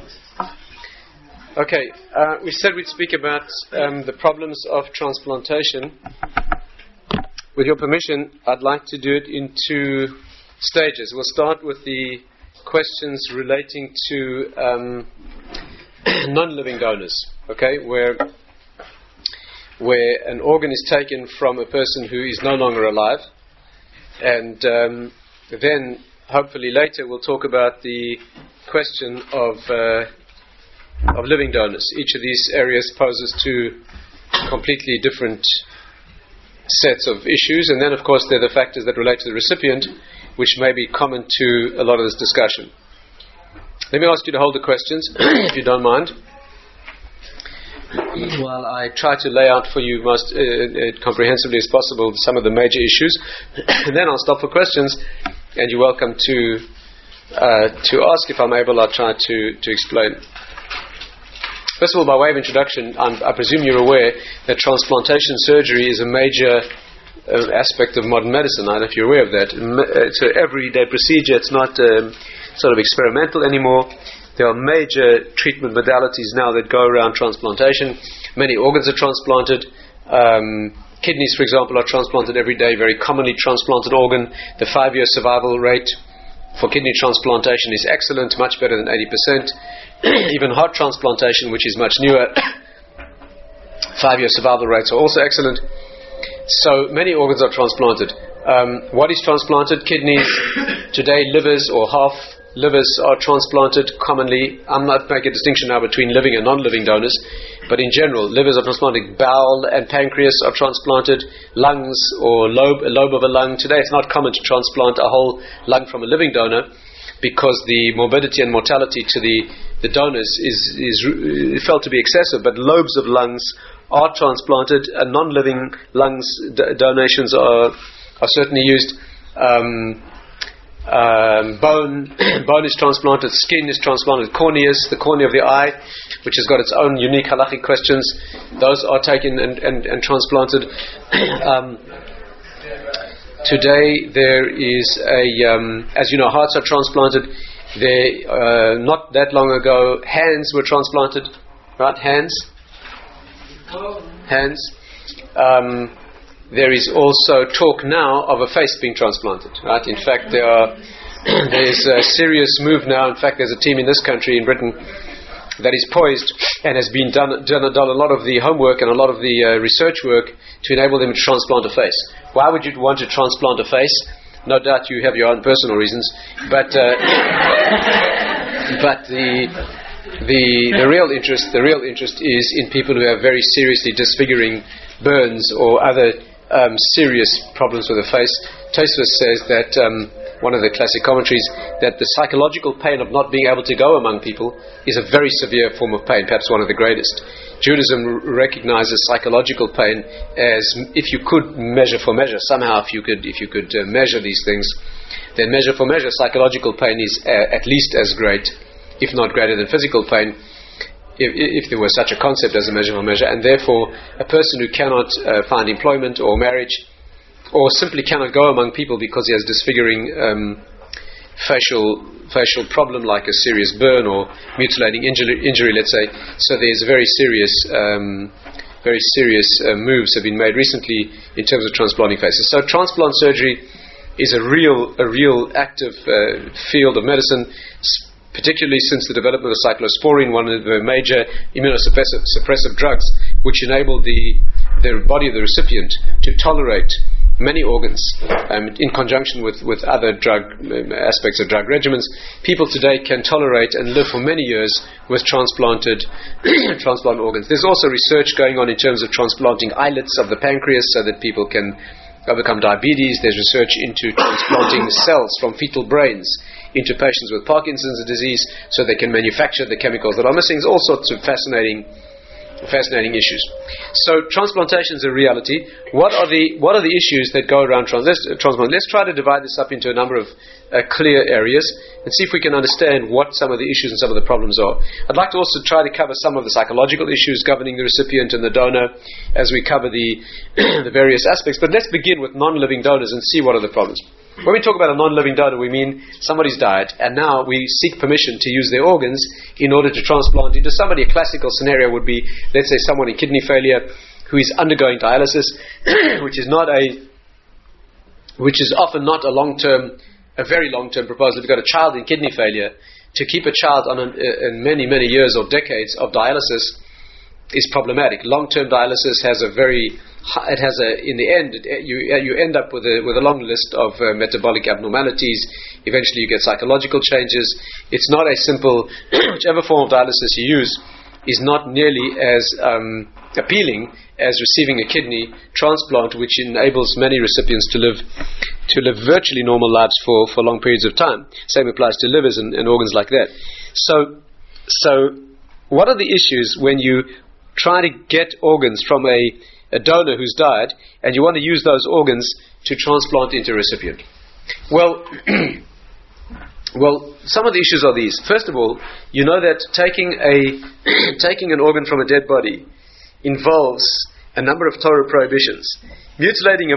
Okay, we said we'd speak about the problems of transplantation. With your permission, I'd like to do it in two stages. We'll start with the questions relating to non-living donors, okay, where an organ is taken from a person who is no longer alive, and then hopefully later we'll talk about the question of living donors. Each of these areas poses two completely different sets of issues, and then of course there are the factors that relate to the recipient, which may be common to a lot of this discussion. Let me ask you to hold the questions, if you don't mind, while I try to lay out for you most comprehensively as possible some of the major issues, and then I'll stop for questions, and you're welcome to ask. If I'm able, I'll try to explain. First of all, by way of introduction, I presume you're aware that transplantation surgery is a major aspect of modern medicine. I don't know if you're aware of that. It's an everyday procedure. It's not sort of experimental anymore. There are major treatment modalities now that go around transplantation. Many organs are transplanted. Kidneys, for example, are transplanted every day, very commonly transplanted organ. The 5-year survival rate for kidney transplantation is excellent, much better than 80%. Even heart transplantation, which is much newer, 5-year survival rates are also excellent. So many organs are transplanted. What is transplanted? Kidneys, today livers or half livers are transplanted commonly. I'm not making a distinction now between living and non-living donors, but in general, livers are transplanted. Bowel and pancreas are transplanted. Lungs or a lobe of a lung. Today it's not common to transplant a whole lung from a living donor, because the morbidity and mortality to the donors is felt to be excessive, but lobes of lungs are transplanted, and non-living lungs donations are certainly used. Bone is transplanted, skin is transplanted, corneas, the cornea of the eye, which has got its own unique halachic questions, those are taken and transplanted. Today there is as you know, hearts are transplanted. Not that long ago, hands were transplanted, right? Hands. There is also talk now of a face being transplanted, right? In fact, there's a serious move now. In fact, there's a team in this country, in Britain, that is poised and has been done a lot of the homework and a lot of the research work to enable them to transplant a face. Why would you want to transplant a face? No doubt you have your own personal reasons, but the real interest is in people who have very seriously disfiguring burns or other serious problems with the face. Tosfos says that one of the classic commentaries, that the psychological pain of not being able to go among people is a very severe form of pain, perhaps one of the greatest. Judaism recognizes psychological pain as, if you could measure for measure, somehow if you could measure these things, then measure for measure, psychological pain is at least as great, if not greater than physical pain, if there were such a concept as a measure for measure. And therefore, a person who cannot find employment or marriage, or simply cannot go among people because he has disfiguring facial problem like a serious burn or mutilating injury, let's say. So there's very serious moves have been made recently in terms of transplanting faces. So transplant surgery is a real active field of medicine, particularly since the development of cyclosporine, one of the major immunosuppressive drugs, which enable the body of the recipient to tolerate many organs in conjunction with other drug aspects of drug regimens. People today can tolerate and live for many years with transplant organs. There's also research going on in terms of transplanting islets of the pancreas so that people can overcome diabetes. There's research into transplanting cells from fetal brains into patients with Parkinson's disease so they can manufacture the chemicals that are missing. There's all sorts of fascinating issues. So transplantation is a reality. What are the issues that go around transplant? Let's try to divide this up into a number of clear areas and see if we can understand what some of the issues and some of the problems are. I'd like to also try to cover some of the psychological issues governing the recipient and the donor as we cover the various aspects. But let's begin with non-living donors and see what are the problems. When we talk about a non-living donor, we mean somebody's died, and now we seek permission to use their organs in order to transplant into somebody. A classical scenario would be, let's say, someone in kidney failure who is undergoing dialysis, which is often not a very long-term proposal. If you've got a child in kidney failure, to keep a child on many, many years or decades of dialysis is problematic. Long-term dialysis has in the end, you end up with a long list of metabolic abnormalities. Eventually you get psychological changes. It's not a simple, whichever form of dialysis you use is not nearly as appealing as receiving a kidney transplant, which enables many recipients to live virtually normal lives for long periods of time. Same applies to livers and organs like that. So what are the issues when you try to get organs from a donor who's died, and you want to use those organs to transplant into a recipient? Well, some of the issues are these. First of all, you know that taking an organ from a dead body involves a number of Torah prohibitions. Mutilating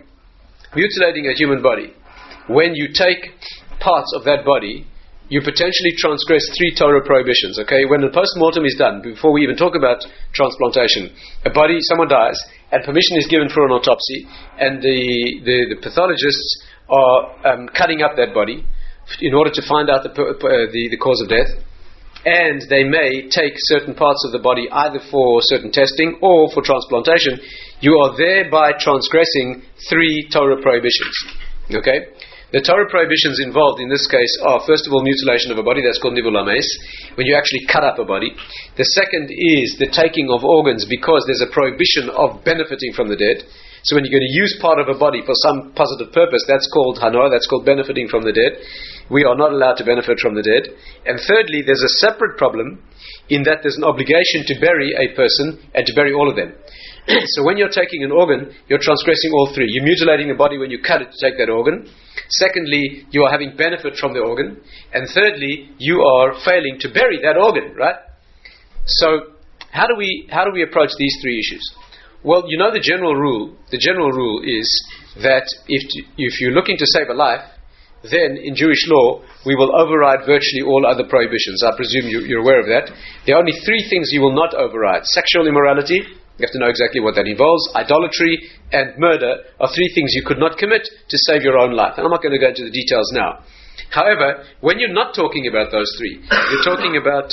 a human body. When you take parts of that body, you potentially transgress 3 Torah prohibitions. Okay, when the post-mortem is done, before we even talk about transplantation, someone dies, and permission is given for an autopsy, and the pathologists are cutting up that body in order to find out the cause of death, and they may take certain parts of the body either for certain testing or for transplantation. You are thereby transgressing 3 Torah prohibitions. Okay. The Torah prohibitions involved in this case are, first of all, mutilation of a body. That's called nivul hames, when you actually cut up a body. The second is the taking of organs, because there's a prohibition of benefiting from the dead. So when you're going to use part of a body for some positive purpose, that's called hanoah, that's called benefiting from the dead. We are not allowed to benefit from the dead. And thirdly, there's a separate problem in that there's an obligation to bury a person and to bury all of them. So when you're taking an organ, you're transgressing all 3. You're mutilating a body when you cut it to take that organ. Secondly, you are having benefit from the organ. And thirdly, you are failing to bury that organ, right? So how do we approach these 3 issues? Well, you know the general rule. The general rule is that if you're looking to save a life, then in Jewish law we will override virtually all other prohibitions. I presume you're aware of that. There are only 3 things you will not override. Sexual immorality. You have to know exactly what that involves. Idolatry and murder are 3 things you could not commit to save your own life. And I'm not going to go into the details now. However, when you're not talking about those 3, you're talking about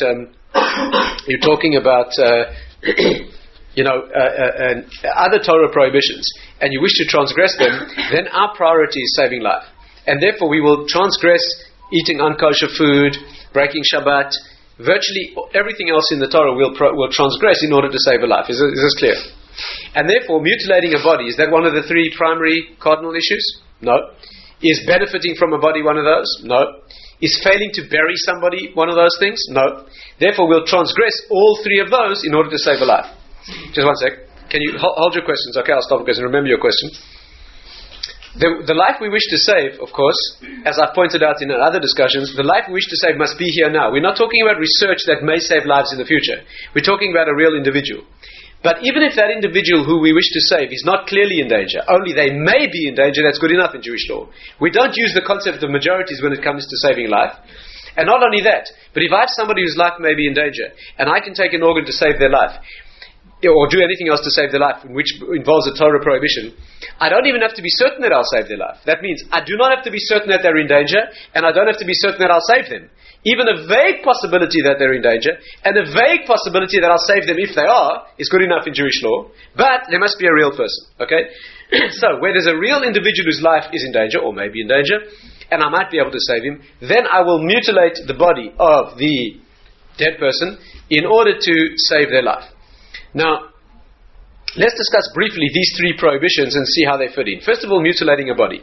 other Torah prohibitions, and you wish to transgress them, then our priority is saving life. And therefore we will transgress eating unkosher food, breaking Shabbat. Virtually everything else in the Torah will transgress in order to save a life. Is this clear? And therefore, mutilating a body, is that one of the 3 primary cardinal issues? No. Is benefiting from a body one of those? No. Is failing to bury somebody one of those things? No. Therefore, we'll transgress all 3 of those in order to save a life. Just one sec. Can you hold your questions? Okay, I'll stop because remember your question. The life we wish to save, of course, as I've pointed out in other discussions, the life we wish to save must be here now. We're not talking about research that may save lives in the future. We're talking about a real individual. But even if that individual who we wish to save is not clearly in danger, only they may be in danger, that's good enough in Jewish law. We don't use the concept of majorities when it comes to saving life. And not only that, but if I have somebody whose life may be in danger, and I can take an organ to save their life, or do anything else to save their life, which involves a Torah prohibition, I don't even have to be certain that I'll save their life. That means I do not have to be certain that they're in danger, and I don't have to be certain that I'll save them. Even a vague possibility that they're in danger, and a vague possibility that I'll save them if they are, is good enough in Jewish law, but there must be a real person, okay? So, where there's a real individual whose life is in danger, or may be in danger, and I might be able to save him, then I will mutilate the body of the dead person in order to save their life. Now, let's discuss briefly these 3 prohibitions and see how they fit in. First of all, mutilating a body.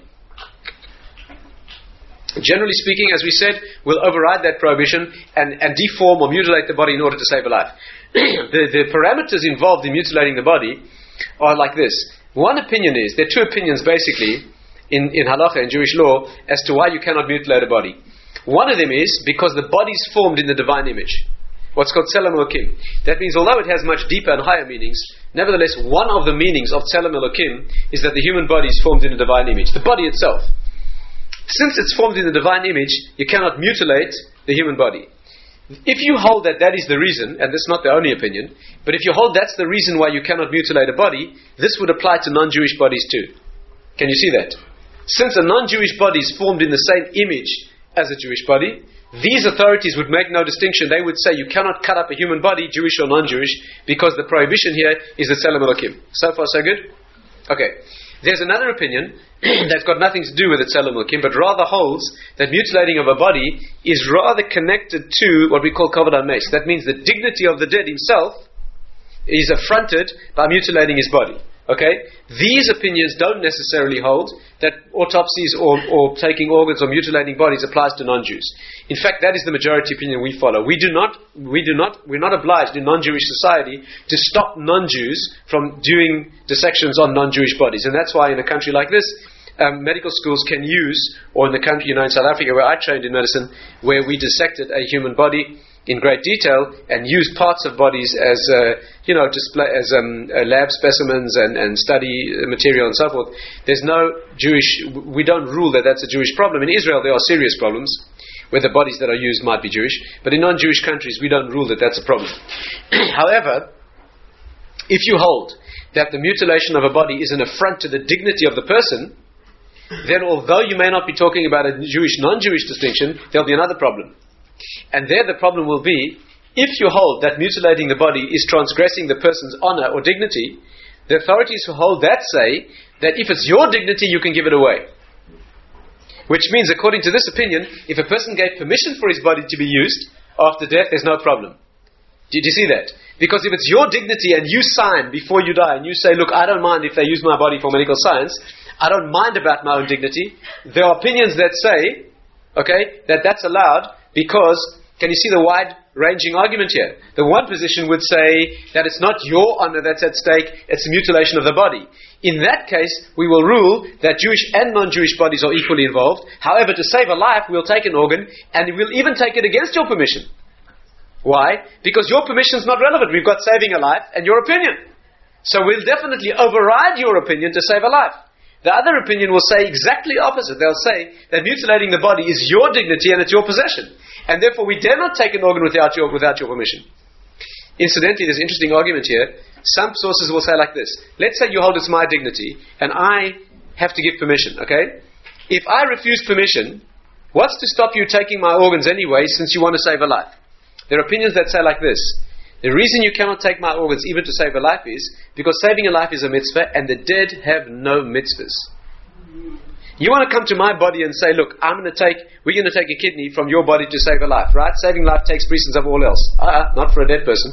Generally speaking, as we said, we'll override that prohibition and deform or mutilate the body in order to save a life. The parameters involved in mutilating the body are like this. One opinion is, there are 2 opinions basically in halacha, in Jewish law, as to why you cannot mutilate a body. One of them is because the body is formed in the divine image. What's called Tzelem Elokim. That means although it has much deeper and higher meanings, nevertheless one of the meanings of Tzelem Elokim is that the human body is formed in a divine image. The body itself. since it's formed in the divine image, you cannot mutilate the human body. If you hold that that is the reason, and this is not the only opinion, but if you hold that's the reason why you cannot mutilate a body, this would apply to non-Jewish bodies too. Can you see that? Since a non-Jewish body is formed in the same image as a Jewish body, these authorities would make no distinction. They would say you cannot cut up a human body, Jewish or non-Jewish, because the prohibition here is the Tzelem Elokim. So far so good? Okay. There's another opinion that's got nothing to do with the Tzelem Elokim, but rather holds that mutilating of a body is rather connected to what we call Kavod HaMes. That means the dignity of the dead himself is affronted by mutilating his body. Okay? These opinions don't necessarily hold that autopsies or taking organs or mutilating bodies applies to non-Jews. In fact, that is the majority opinion we follow. We're not obliged in non-Jewish society to stop non-Jews from doing dissections on non-Jewish bodies. And that's why in a country like this, medical schools can use, or in the country, in South Africa, where I trained in medicine, where we dissected a human body in great detail and used parts of bodies as display as lab specimens and study material and so forth. There's no we don't rule that that's a Jewish problem. In Israel there are serious problems where the bodies that are used might be Jewish, but in non-Jewish countries we don't rule that that's a problem. However, if you hold that the mutilation of a body is an affront to the dignity of the person, then although you may not be talking about a Jewish non-Jewish distinction, there'll be another problem. And there the problem will be, if you hold that mutilating the body is transgressing the person's honor or dignity, the authorities who hold that say that if it's your dignity, you can give it away. Which means, according to this opinion, if a person gave permission for his body to be used after death, there's no problem. Did you see that? Because if it's your dignity and you sign before you die and you say, look, I don't mind if they use my body for medical science, I don't mind about my own dignity, there are opinions that say, okay, that's allowed. Because, can you see the wide-ranging argument here? The one position would say that it's not your honor that's at stake, it's the mutilation of the body. In that case, we will rule that Jewish and non-Jewish bodies are equally involved. However, to save a life, we'll take an organ, and we'll even take it against your permission. Why? Because your permission is not relevant. We've got saving a life and your opinion. So we'll definitely override your opinion to save a life. The other opinion will say exactly opposite. They'll say that mutilating the body is your dignity and it's your possession. And therefore we dare not take an organ without your permission. Incidentally, there's an interesting argument here. Some sources will say like this. Let's say you hold it's my dignity and I have to give permission, okay? If I refuse permission, what's to stop you taking my organs anyway since you want to save a life? There are opinions that say like this. The reason you cannot take my organs even to save a life is because saving a life is a mitzvah and the dead have no mitzvahs. You want to come to my body and say, look, we're going to take a kidney from your body to save a life, right? Saving life takes precedence of all else. Not for a dead person.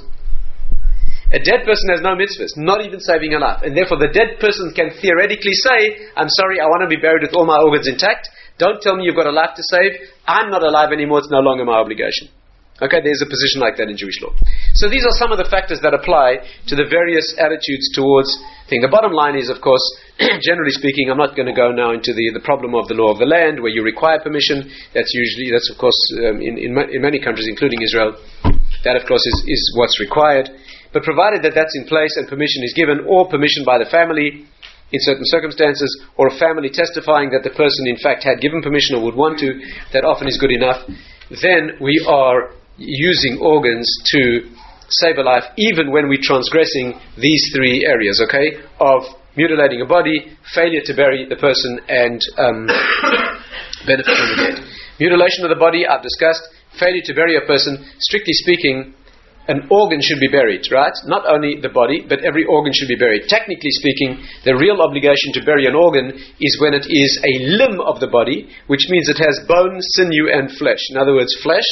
A dead person has no mitzvahs, not even saving a life. And therefore the dead person can theoretically say, I'm sorry, I want to be buried with all my organs intact. Don't tell me you've got a life to save. I'm not alive anymore. It's no longer my obligation. Okay, there's a position like that in Jewish law. So these are some of the factors that apply to the various attitudes towards things. The bottom line is, of course, generally speaking, I'm not going to go now into the problem of the law of the land, where you require permission. That's of course, in many countries, including Israel, that of course is what's required. But provided that that's in place and permission is given, or permission by the family in certain circumstances, or a family testifying that the person in fact had given permission or would want to, that often is good enough, then we are using organs to save a life, even when we're transgressing these three areas, okay, of mutilating a body, failure to bury the person, and benefit from the dead. Mutilation of the body, I've discussed. Failure to bury a person, strictly speaking, an organ should be buried, right? Not only the body, but every organ should be buried. Technically speaking, the real obligation to bury an organ is when it is a limb of the body, which means it has bone, sinew, and flesh. In other words, flesh,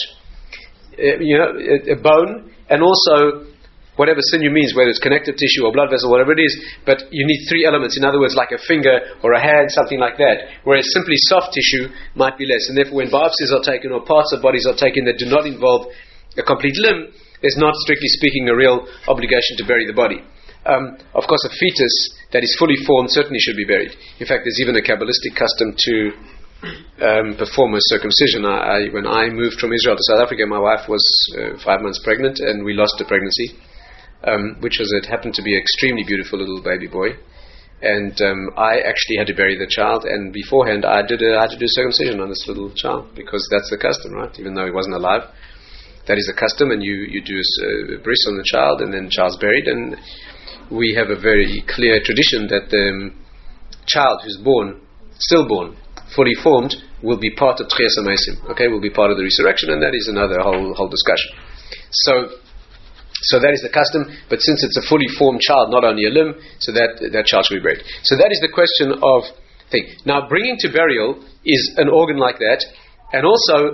a bone, and also whatever sinew means, whether it's connective tissue or blood vessel, whatever it is, but you need three elements. In other words, like a finger or a hand, something like that, whereas simply soft tissue might be less. And therefore when biopsies are taken or parts of bodies are taken that do not involve a complete limb, there's not, strictly speaking, a real obligation to bury the body. Of course, a fetus that is fully formed certainly should be buried. In fact, there's even a Kabbalistic custom to perform a circumcision. When I moved from Israel to South Africa, my wife was 5 months pregnant, and we lost the pregnancy, which happened to be an extremely beautiful little baby boy. And I actually had to bury the child, and beforehand I had to do circumcision on this little child, because that's the custom, right? Even though he wasn't alive, that is the custom, and you do a bris on the child, and then the child's buried. And we have a very clear tradition that the child who's born, stillborn, fully formed, will be part of Tchias HaMeisim, okay, will be part of the resurrection, and that is another whole discussion. So that is the custom, but since it's a fully formed child, not only a limb, so that child should be buried. So that is the question of thing. Now, bringing to burial is an organ like that, and also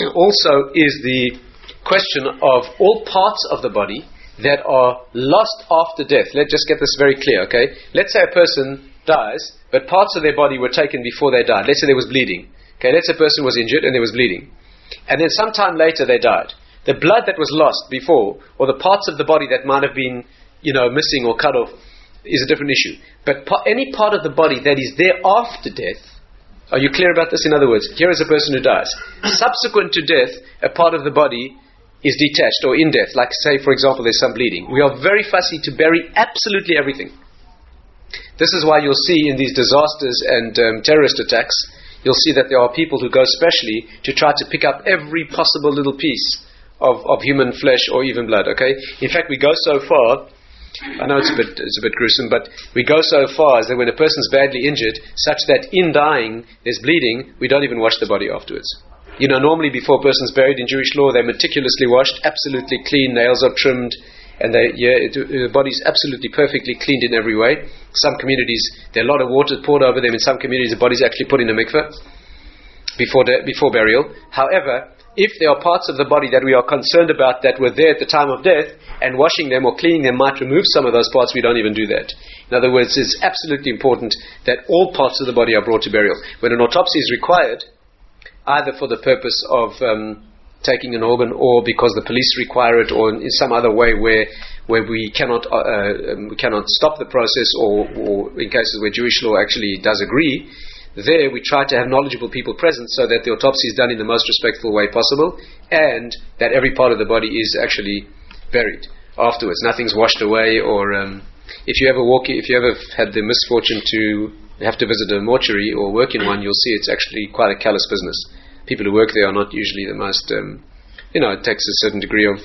is the question of all parts of the body that are lost after death. Let's just get this very clear, okay? Let's say a person dies, but parts of their body were taken before they died. Let's say there was bleeding. Okay, let's say a person was injured and there was bleeding. And then sometime later they died. The blood that was lost before, or the parts of the body that might have been, missing or cut off, is a different issue. But any part of the body that is there after death, are you clear about this? In other words, here is a person who dies. Subsequent to death, a part of the body is detached, or in death. Like, say, for example, there's some bleeding. We are very fussy to bury absolutely everything. This is why you'll see in these disasters and terrorist attacks, you'll see that there are people who go specially to try to pick up every possible little piece of human flesh or even blood, okay? In fact, we go so far, I know it's a bit gruesome, but we go so far as that when a person's badly injured, such that in dying there's bleeding, we don't even wash the body afterwards. Normally before a person's buried in Jewish law, they're meticulously washed, absolutely clean, nails are trimmed, and the body's absolutely perfectly cleaned in every way. Some communities, there are a lot of water poured over them. In some communities, the body's actually put in a mikveh before burial. However, if there are parts of the body that we are concerned about that were there at the time of death, and washing them or cleaning them might remove some of those parts, we don't even do that. In other words, it's absolutely important that all parts of the body are brought to burial. When an autopsy is required, either for the purpose of taking an organ, or because the police require it, or in some other way where we cannot stop the process, or in cases where Jewish law actually does agree, there we try to have knowledgeable people present so that the autopsy is done in the most respectful way possible, and that every part of the body is actually buried afterwards. Nothing's washed away, or if you ever had the misfortune to have to visit a mortuary or work in one, you'll see it's actually quite a callous business. People who work there are not usually the most, it takes a certain degree of,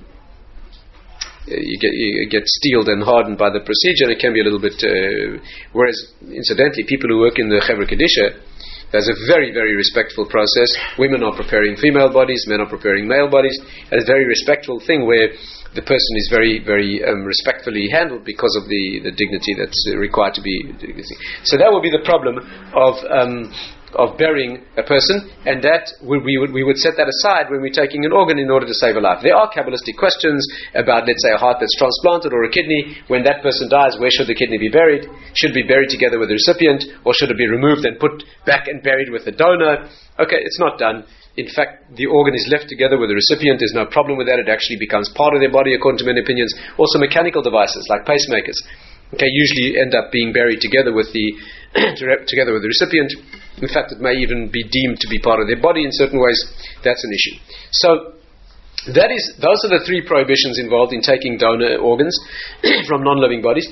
you get steeled and hardened by the procedure, and it can be a little bit, whereas, incidentally, people who work in the Chevra Kedisha, there's a very, very respectful process. Women are preparing female bodies, men are preparing male bodies, and it's a very respectful thing where the person is very, very respectfully handled because of the dignity that's required to be. So that would be the problem of burying a person, and that we would set that aside when we're taking an organ in order to save a life. There are Kabbalistic questions about, let's say, a heart that's transplanted or a kidney. When that person dies, where should the kidney be buried? Should it be buried together with the recipient, or should it be removed and put back and buried with the donor? Okay, it's not done. In fact, the organ is left together with the recipient. There's no problem with that. It actually becomes part of their body, according to many opinions. Also, mechanical devices like pacemakers, usually end up being buried together with the recipient. In fact, it may even be deemed to be part of their body in certain ways. That's an issue. So, those are the three prohibitions involved in taking donor organs from non-living bodies.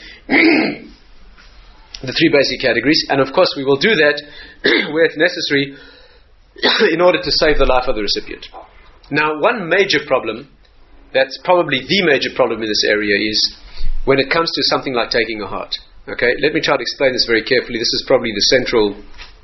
The three basic categories, and of course, we will do that where it's necessary in order to save the life of the recipient. Now, one major problem, that's probably the major problem in this area, is when it comes to something like taking a heart. Okay, let me try to explain this very carefully. This is probably the central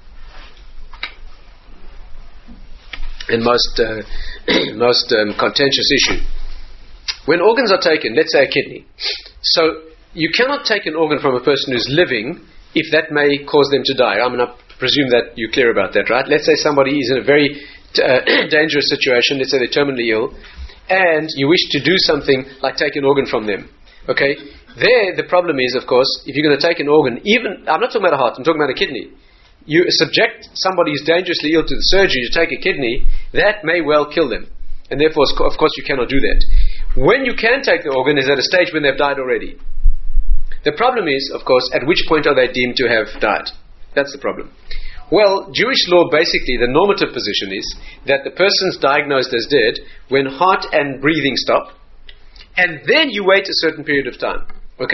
and most contentious issue. When organs are taken, let's say a kidney, so you cannot take an organ from a person who's living if that may cause them to die. I presume that you're clear about that, right? Let's say somebody is in a very dangerous situation, let's say they're terminally ill, and you wish to do something like take an organ from them. Okay? There, the problem is, of course, if you're going to take an organ, I'm not talking about a heart, I'm talking about a kidney. You subject somebody who's dangerously ill to the surgery to take a kidney, that may well kill them. And therefore, of course, you cannot do that. When you can take the organ is at a stage when they've died already. The problem is, of course, at which point are they deemed to have died? That's the problem. Well, Jewish law, basically, the normative position is that the person's diagnosed as dead when heart and breathing stop, and then you wait a certain period of time. Okay?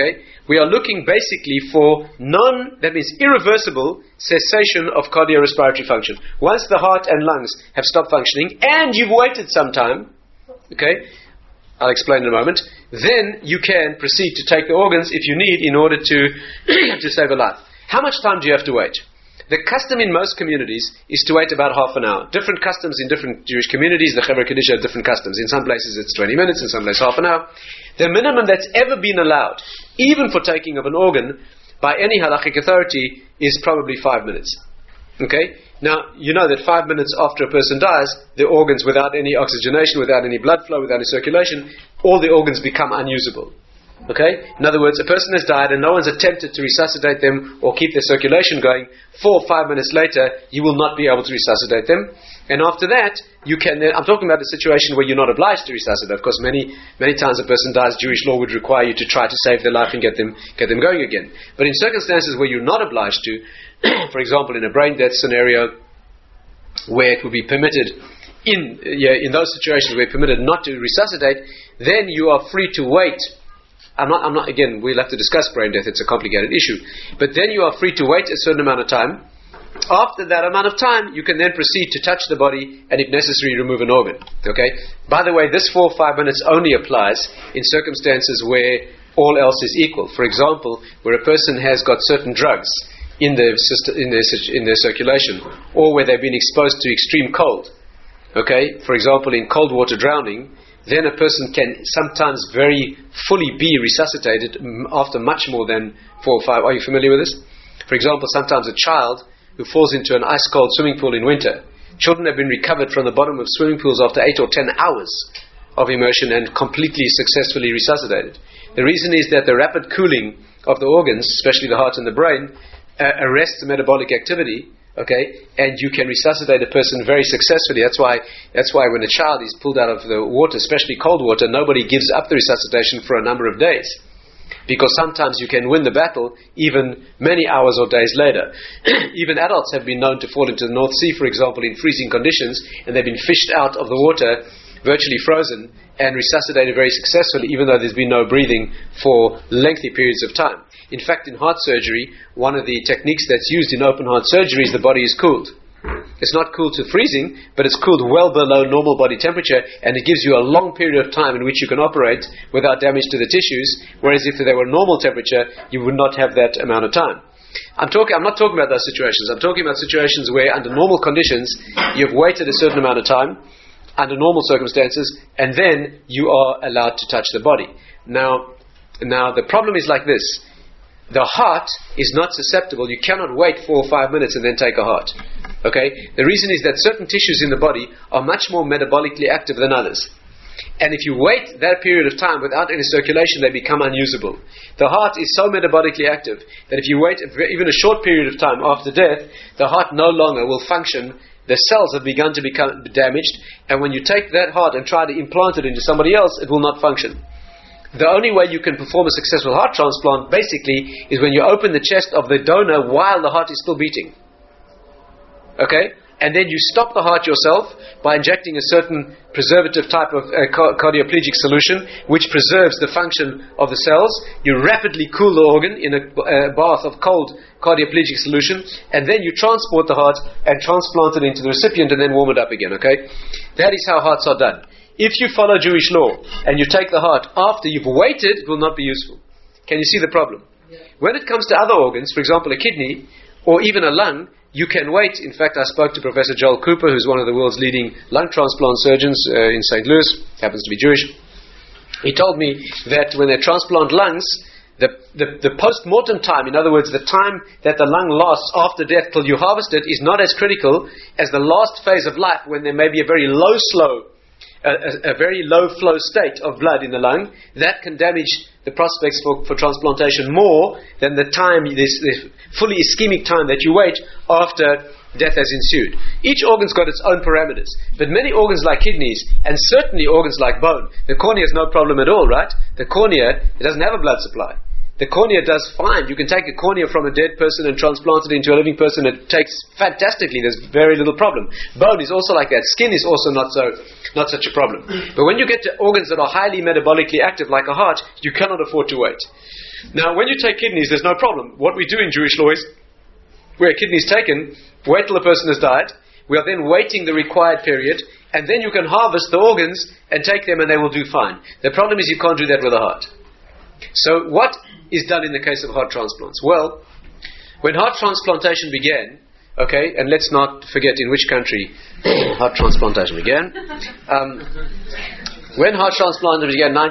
we are looking basically for that means irreversible cessation of cardiorespiratory function. Once the heart and lungs have stopped functioning, and you've waited some time, okay, I'll explain in a moment, then you can proceed to take the organs if you need in order to to save a life. How much time do you have to wait? The custom in most communities is to wait about half an hour. Different customs in different Jewish communities, the Chevra Kadisha have different customs. In some places it's 20 minutes, in some places half an hour. The minimum that's ever been allowed, even for taking of an organ, by any halachic authority, is probably 5 minutes. Okay? Now, you know that 5 minutes after a person dies, the organs, without any oxygenation, without any blood flow, without any circulation, all the organs become unusable. Okay? In other words, a person has died and no one's attempted to resuscitate them or keep their circulation going. 4 or 5 minutes later, you will not be able to resuscitate them. And after that, you can, I'm talking about a situation where you're not obliged to resuscitate. Of course, many times a person dies, Jewish law would require you to try to save their life and get them going again. But in circumstances where you're not obliged to, for example, in a brain death scenario, where it would be permitted, in those situations where it's permitted not to resuscitate, then you are free to wait. I'm not, again, we'll have to discuss brain death, it's a complicated issue. But then you are free to wait a certain amount of time. After that amount of time, you can then proceed to touch the body and, if necessary, remove an organ. Okay? By the way, this 4 or 5 minutes only applies in circumstances where all else is equal. For example, where a person has got certain drugs in their circulation, or where they've been exposed to extreme cold. Okay? For example, in cold water drowning, then a person can sometimes very fully be resuscitated after much more than 4 or 5. Are you familiar with this? For example, sometimes a child who falls into an ice-cold swimming pool in winter. Children have been recovered from the bottom of swimming pools after 8 or 10 hours of immersion and completely successfully resuscitated. The reason is that the rapid cooling of the organs, especially the heart and the brain, arrests metabolic activity. Okay, and you can resuscitate a person very successfully. That's why when a child is pulled out of the water, especially cold water, nobody gives up the resuscitation for a number of days, because sometimes you can win the battle even many hours or days later. Even adults have been known to fall into the North Sea, for example, in freezing conditions, and they've been fished out of the water, virtually frozen, and resuscitated very successfully, even though there's been no breathing for lengthy periods of time. In fact, in heart surgery, one of the techniques that's used in open heart surgery is the body is cooled. It's not cooled to freezing, but it's cooled well below normal body temperature, and it gives you a long period of time in which you can operate without damage to the tissues, whereas if they were normal temperature, you would not have that amount of time. I'm not talking about those situations. I'm talking about situations where, under normal conditions, you've waited a certain amount of time, under normal circumstances, and then you are allowed to touch the body. Now the problem is like this. The heart is not susceptible. You cannot wait 4 or 5 minutes and then take a heart. Okay? The reason is that certain tissues in the body are much more metabolically active than others. And if you wait that period of time without any circulation, they become unusable. The heart is so metabolically active that if you wait even a short period of time after death, the heart no longer will function. The cells have begun to become damaged, and when you take that heart and try to implant it into somebody else, it will not function. The only way you can perform a successful heart transplant, basically, is when you open the chest of the donor while the heart is still beating. Okay? And then you stop the heart yourself by injecting a certain preservative type of cardioplegic solution, which preserves the function of the cells. You rapidly cool the organ in a bath of cold cardioplegic solution, and then you transport the heart and transplant it into the recipient and then warm it up again. Okay? That is how hearts are done. If you follow Jewish law and you take the heart after you've waited, it will not be useful. Can you see the problem? Yeah. When it comes to other organs, for example a kidney or even a lung, you can wait. In fact, I spoke to Professor Joel Cooper, who's one of the world's leading lung transplant surgeons in St. Louis, happens to be Jewish. He told me that when they transplant lungs, the post-mortem time, in other words, the time that the lung lasts after death till you harvest it, is not as critical as the last phase of life, when there may be a very low flow state of blood in the lung. That can damage the prospects for transplantation more than the time, this fully ischemic time that you wait after death has ensued. Each organ's got its own parameters, but many organs like kidneys, and certainly organs like bone, the cornea is no problem at all, right? The cornea, it doesn't have a blood supply. The cornea does fine. You can take a cornea from a dead person and transplant it into a living person. It takes fantastically. There's very little problem. Bone is also like that. Skin is also not such a problem. But when you get to organs that are highly metabolically active, like a heart, you cannot afford to wait. Now, when you take kidneys, there's no problem. What we do in Jewish law is, where a kidney is taken, wait till the person has died. We are then waiting the required period, and then you can harvest the organs and take them, and they will do fine. The problem is you can't do that with a heart. So, what is done in the case of heart transplants? Well, when heart transplantation began, okay, and let's not forget in which country heart transplantation began. When heart transplantation began in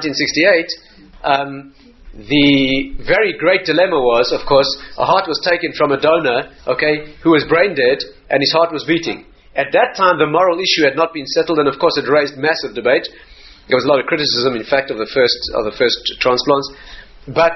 1968, the very great dilemma was, of course, a heart was taken from a donor, okay, who was brain dead, and his heart was beating. At that time, the moral issue had not been settled, and of course, it raised massive debate. There was a lot of criticism, in fact, of the first transplants. But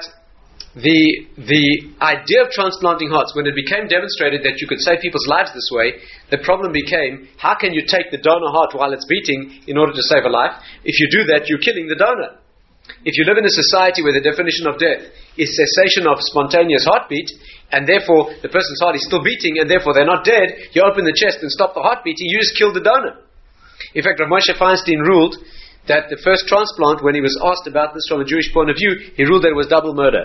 the idea of transplanting hearts, when it became demonstrated that you could save people's lives this way, the problem became, how can you take the donor heart while it's beating in order to save a life? If you do that, you're killing the donor. If you live in a society where the definition of death is cessation of spontaneous heartbeat, and therefore the person's heart is still beating, and therefore they're not dead, you open the chest and stop the heart beating, you just kill the donor. In fact, Rav Moshe Feinstein ruled that the first transplant, when he was asked about this from a Jewish point of view, he ruled that it was double murder.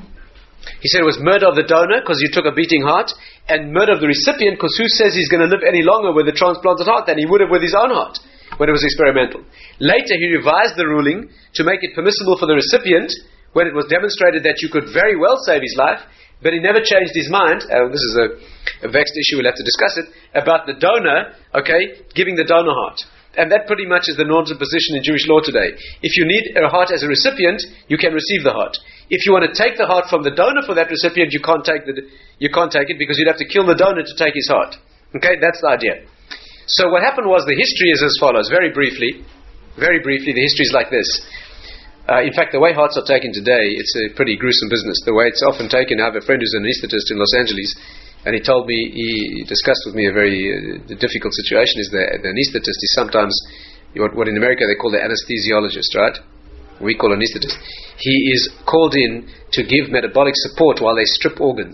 He said it was murder of the donor, because you took a beating heart, and murder of the recipient, because who says he's going to live any longer with a transplanted heart than he would have with his own heart, when it was experimental. Later he revised the ruling to make it permissible for the recipient, when it was demonstrated that you could very well save his life, but he never changed his mind. This is a vexed issue, we'll have to discuss it, about the donor, okay, giving the donor heart. And that pretty much is the normative position in Jewish law today. If you need a heart as a recipient, you can receive the heart. If you want to take the heart from the donor for that recipient, you can't take it, because you'd have to kill the donor to take his heart. Okay, that's the idea. So what happened was, the history is as follows, very briefly, the history is like this. In fact, the way hearts are taken today, it's a pretty gruesome business. The way it's often taken, I have a friend who's an anaesthetist in Los Angeles, and he told me, he discussed with me a very difficult situation, is the anaesthetist is sometimes what in America they call the anesthesiologist, right? We call anaesthetist. He is called in to give metabolic support while they strip organs.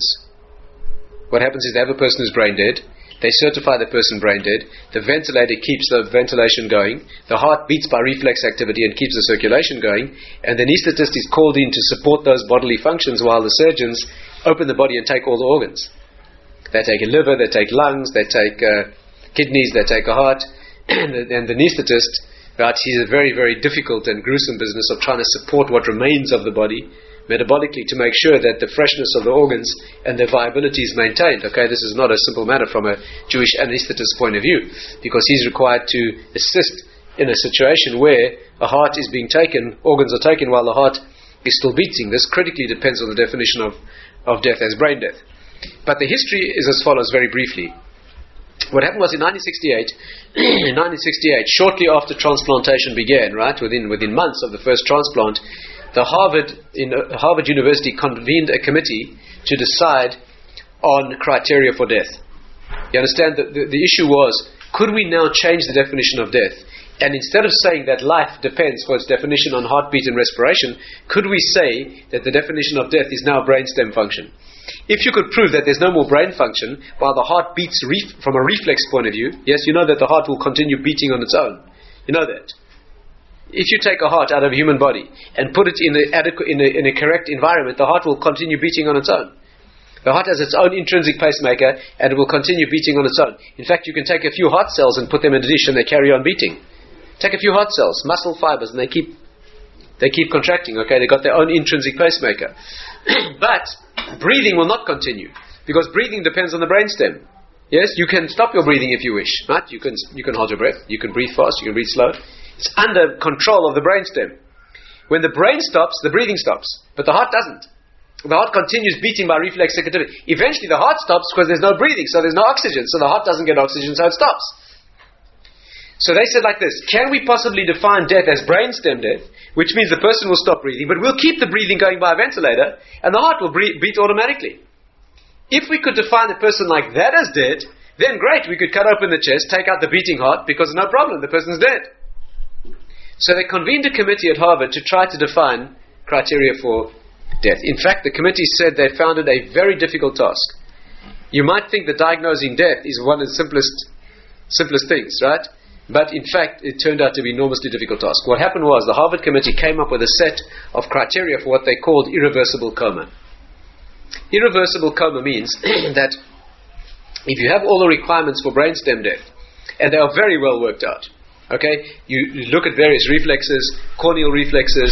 What happens is they have a person who's brain dead, they certify the person brain dead, the ventilator keeps the ventilation going, the heart beats by reflex activity and keeps the circulation going, and the anaesthetist is called in to support those bodily functions while the surgeons open the body and take all the organs. They take a liver, they take lungs, they take kidneys, they take a heart, and the anaesthetist, right, he's a very, very difficult and gruesome business of trying to support what remains of the body metabolically to make sure that the freshness of the organs and their viability is maintained. Okay, this is not a simple matter from a Jewish anaesthetist's point of view, because he's required to assist in a situation where a heart is being taken, organs are taken while the heart is still beating. This critically depends on the definition of death as brain death. But the history is as follows, very briefly. What happened was in 1968, shortly after transplantation began, right, within months of the first transplant, Harvard University convened a committee to decide on criteria for death. You understand that the issue was, could we now change the definition of death? And instead of saying that life depends for its definition on heartbeat and respiration, could we say that the definition of death is now brainstem function? If you could prove that there's no more brain function while the heart beats from a reflex point of view, yes, you know that the heart will continue beating on its own. You know that. If you take a heart out of a human body and put it in a correct environment, the heart will continue beating on its own. The heart has its own intrinsic pacemaker, and it will continue beating on its own. In fact, you can take a few heart cells and put them in a dish, and they carry on beating. Take a few heart cells, muscle fibers, and they keep contracting. Okay, they got their own intrinsic pacemaker. But breathing will not continue, because breathing depends on the brainstem. Yes, you can stop your breathing if you wish, right? You can hold your breath. You can breathe fast. You can breathe slow. It's under control of the brainstem. When the brain stops, the breathing stops, but the heart doesn't. The heart continues beating by reflex activity. Eventually, the heart stops because there's no breathing, so there's no oxygen. So the heart doesn't get oxygen, so it stops. So they said like this: can we possibly define death as brainstem death, which means the person will stop breathing, but we'll keep the breathing going by a ventilator, and the heart will beat automatically? If we could define a person like that as dead, then great, we could cut open the chest, take out the beating heart, because no problem, the person's dead. So they convened a committee at Harvard to try to define criteria for death. In fact, the committee said they found it a very difficult task. You might think that diagnosing death is one of the simplest things, right? But in fact, it turned out to be an enormously difficult task. What happened was the Harvard Committee came up with a set of criteria for what they called irreversible coma. Irreversible coma means that if you have all the requirements for brainstem death, and they are very well worked out, okay, you look at various reflexes, corneal reflexes,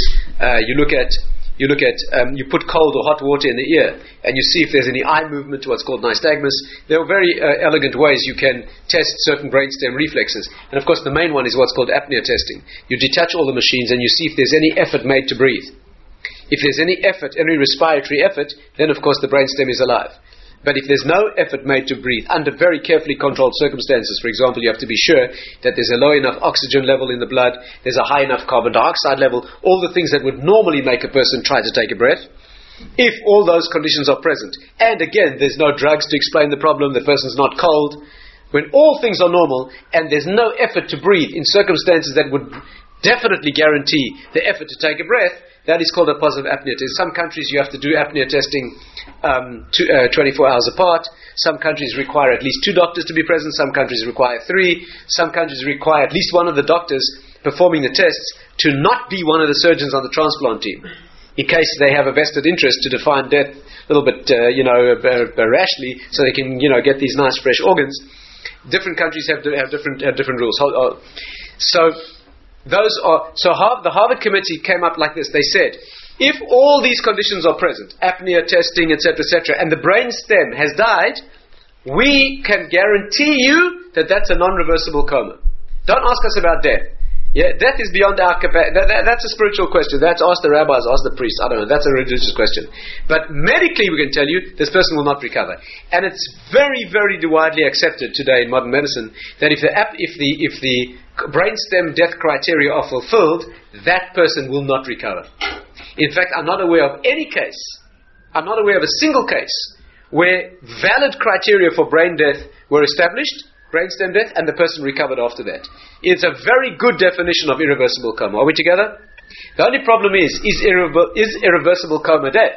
you put cold or hot water in the ear, and you see if there's any eye movement to what's called nystagmus. There are very elegant ways you can test certain brainstem reflexes. And of course the main one is what's called apnea testing. You detach all the machines and you see if there's any effort made to breathe. If there's any effort, any respiratory effort, then of course the brainstem is alive. But if there's no effort made to breathe under very carefully controlled circumstances, for example, you have to be sure that there's a low enough oxygen level in the blood, there's a high enough carbon dioxide level, all the things that would normally make a person try to take a breath. If all those conditions are present, and again, there's no drugs to explain the problem, the person's not cold, when all things are normal and there's no effort to breathe in circumstances that would definitely guarantee the effort to take a breath, that is called a positive apnea test. In some countries you have to do apnea testing 24 hours apart. Some countries require at least 2 doctors to be present. Some countries require 3. Some countries require at least one of the doctors performing the tests to not be one of the surgeons on the transplant team, in case they have a vested interest to define death a little bit rashly, so they can get these nice fresh organs. Different countries have different rules. The Harvard Committee came up like this. They said, if all these conditions are present, apnea testing, etc., and the brain stem has died, we can guarantee you that that's a non-reversible coma. Don't ask us about death. Yeah, death is beyond our capacity. That's a spiritual question. That's ask the rabbis, ask the priests. I don't know. That's a religious question. But medically, we can tell you this person will not recover. And it's very, very widely accepted today in modern medicine that if the brainstem death criteria are fulfilled, that person will not recover. In fact, I'm not aware of any case. I'm not aware of a single case where valid criteria for brain death were established, brainstem death, and the person recovered after that. It's a very good definition of irreversible coma. Are we together? The only problem is irreversible coma death?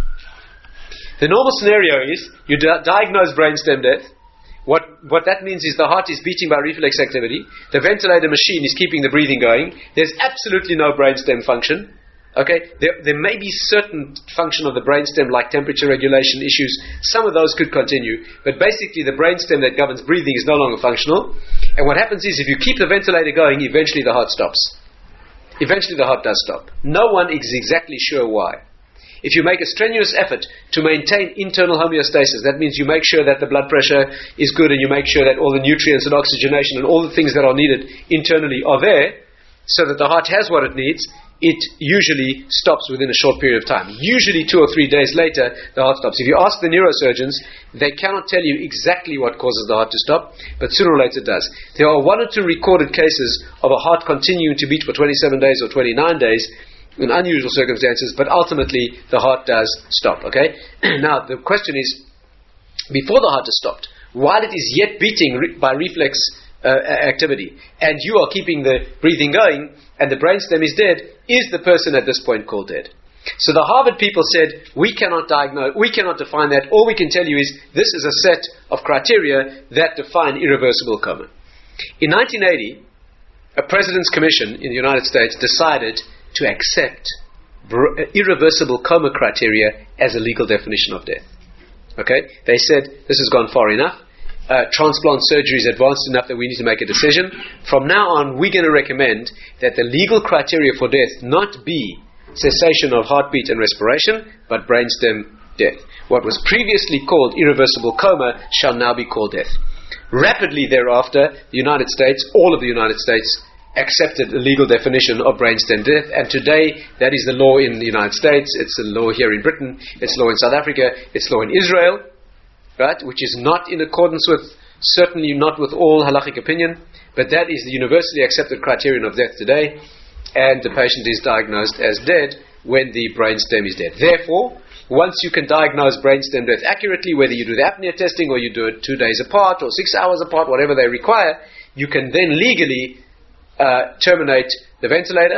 The normal scenario is you diagnose brainstem death. What that means is the heart is beating by reflex activity. The ventilator machine is keeping the breathing going. There's absolutely no brainstem function. Okay, there may be certain function of the brainstem like temperature regulation issues. Some of those could continue, but basically the brainstem that governs breathing is no longer functional. And what happens is if you keep the ventilator going, eventually the heart stops. Eventually the heart does stop. No one is exactly sure why. If you make a strenuous effort to maintain internal homeostasis, that means you make sure that the blood pressure is good and you make sure that all the nutrients and oxygenation and all the things that are needed internally are there, so that the heart has what it needs, it usually stops within a short period of time. Usually 2 or 3 days later, the heart stops. If you ask the neurosurgeons, they cannot tell you exactly what causes the heart to stop, but sooner or later it does. There are 1 or 2 recorded cases of a heart continuing to beat for 27 days or 29 days in unusual circumstances, but ultimately the heart does stop. Okay? Now, the question is, before the heart is stopped, while it is yet beating by reflex activity, and you are keeping the breathing going, and the brainstem is dead, is the person at this point called dead? So the Harvard people said, we cannot diagnose, we cannot define that. All we can tell you is this is a set of criteria that define irreversible coma. In 1980, a President's Commission in the United States decided to accept irreversible coma criteria as a legal definition of death. Okay? They said, this has gone far enough. Transplant surgery is advanced enough that we need to make a decision. From now on, we're going to recommend that the legal criteria for death not be cessation of heartbeat and respiration, but brainstem death. What was previously called irreversible coma shall now be called death. Rapidly thereafter, the United States, all of the United States, accepted the legal definition of brainstem death, and today that is the law in the United States, it's the law here in Britain, it's law in South Africa, it's law in Israel, right, which is not in accordance with, certainly not with all halachic opinion, but that is the universally accepted criterion of death today, and the patient is diagnosed as dead when the brainstem is dead. Therefore, once you can diagnose brainstem death accurately, whether you do the apnea testing or you do it 2 days apart or 6 hours apart, whatever they require, you can then legally terminate the ventilator,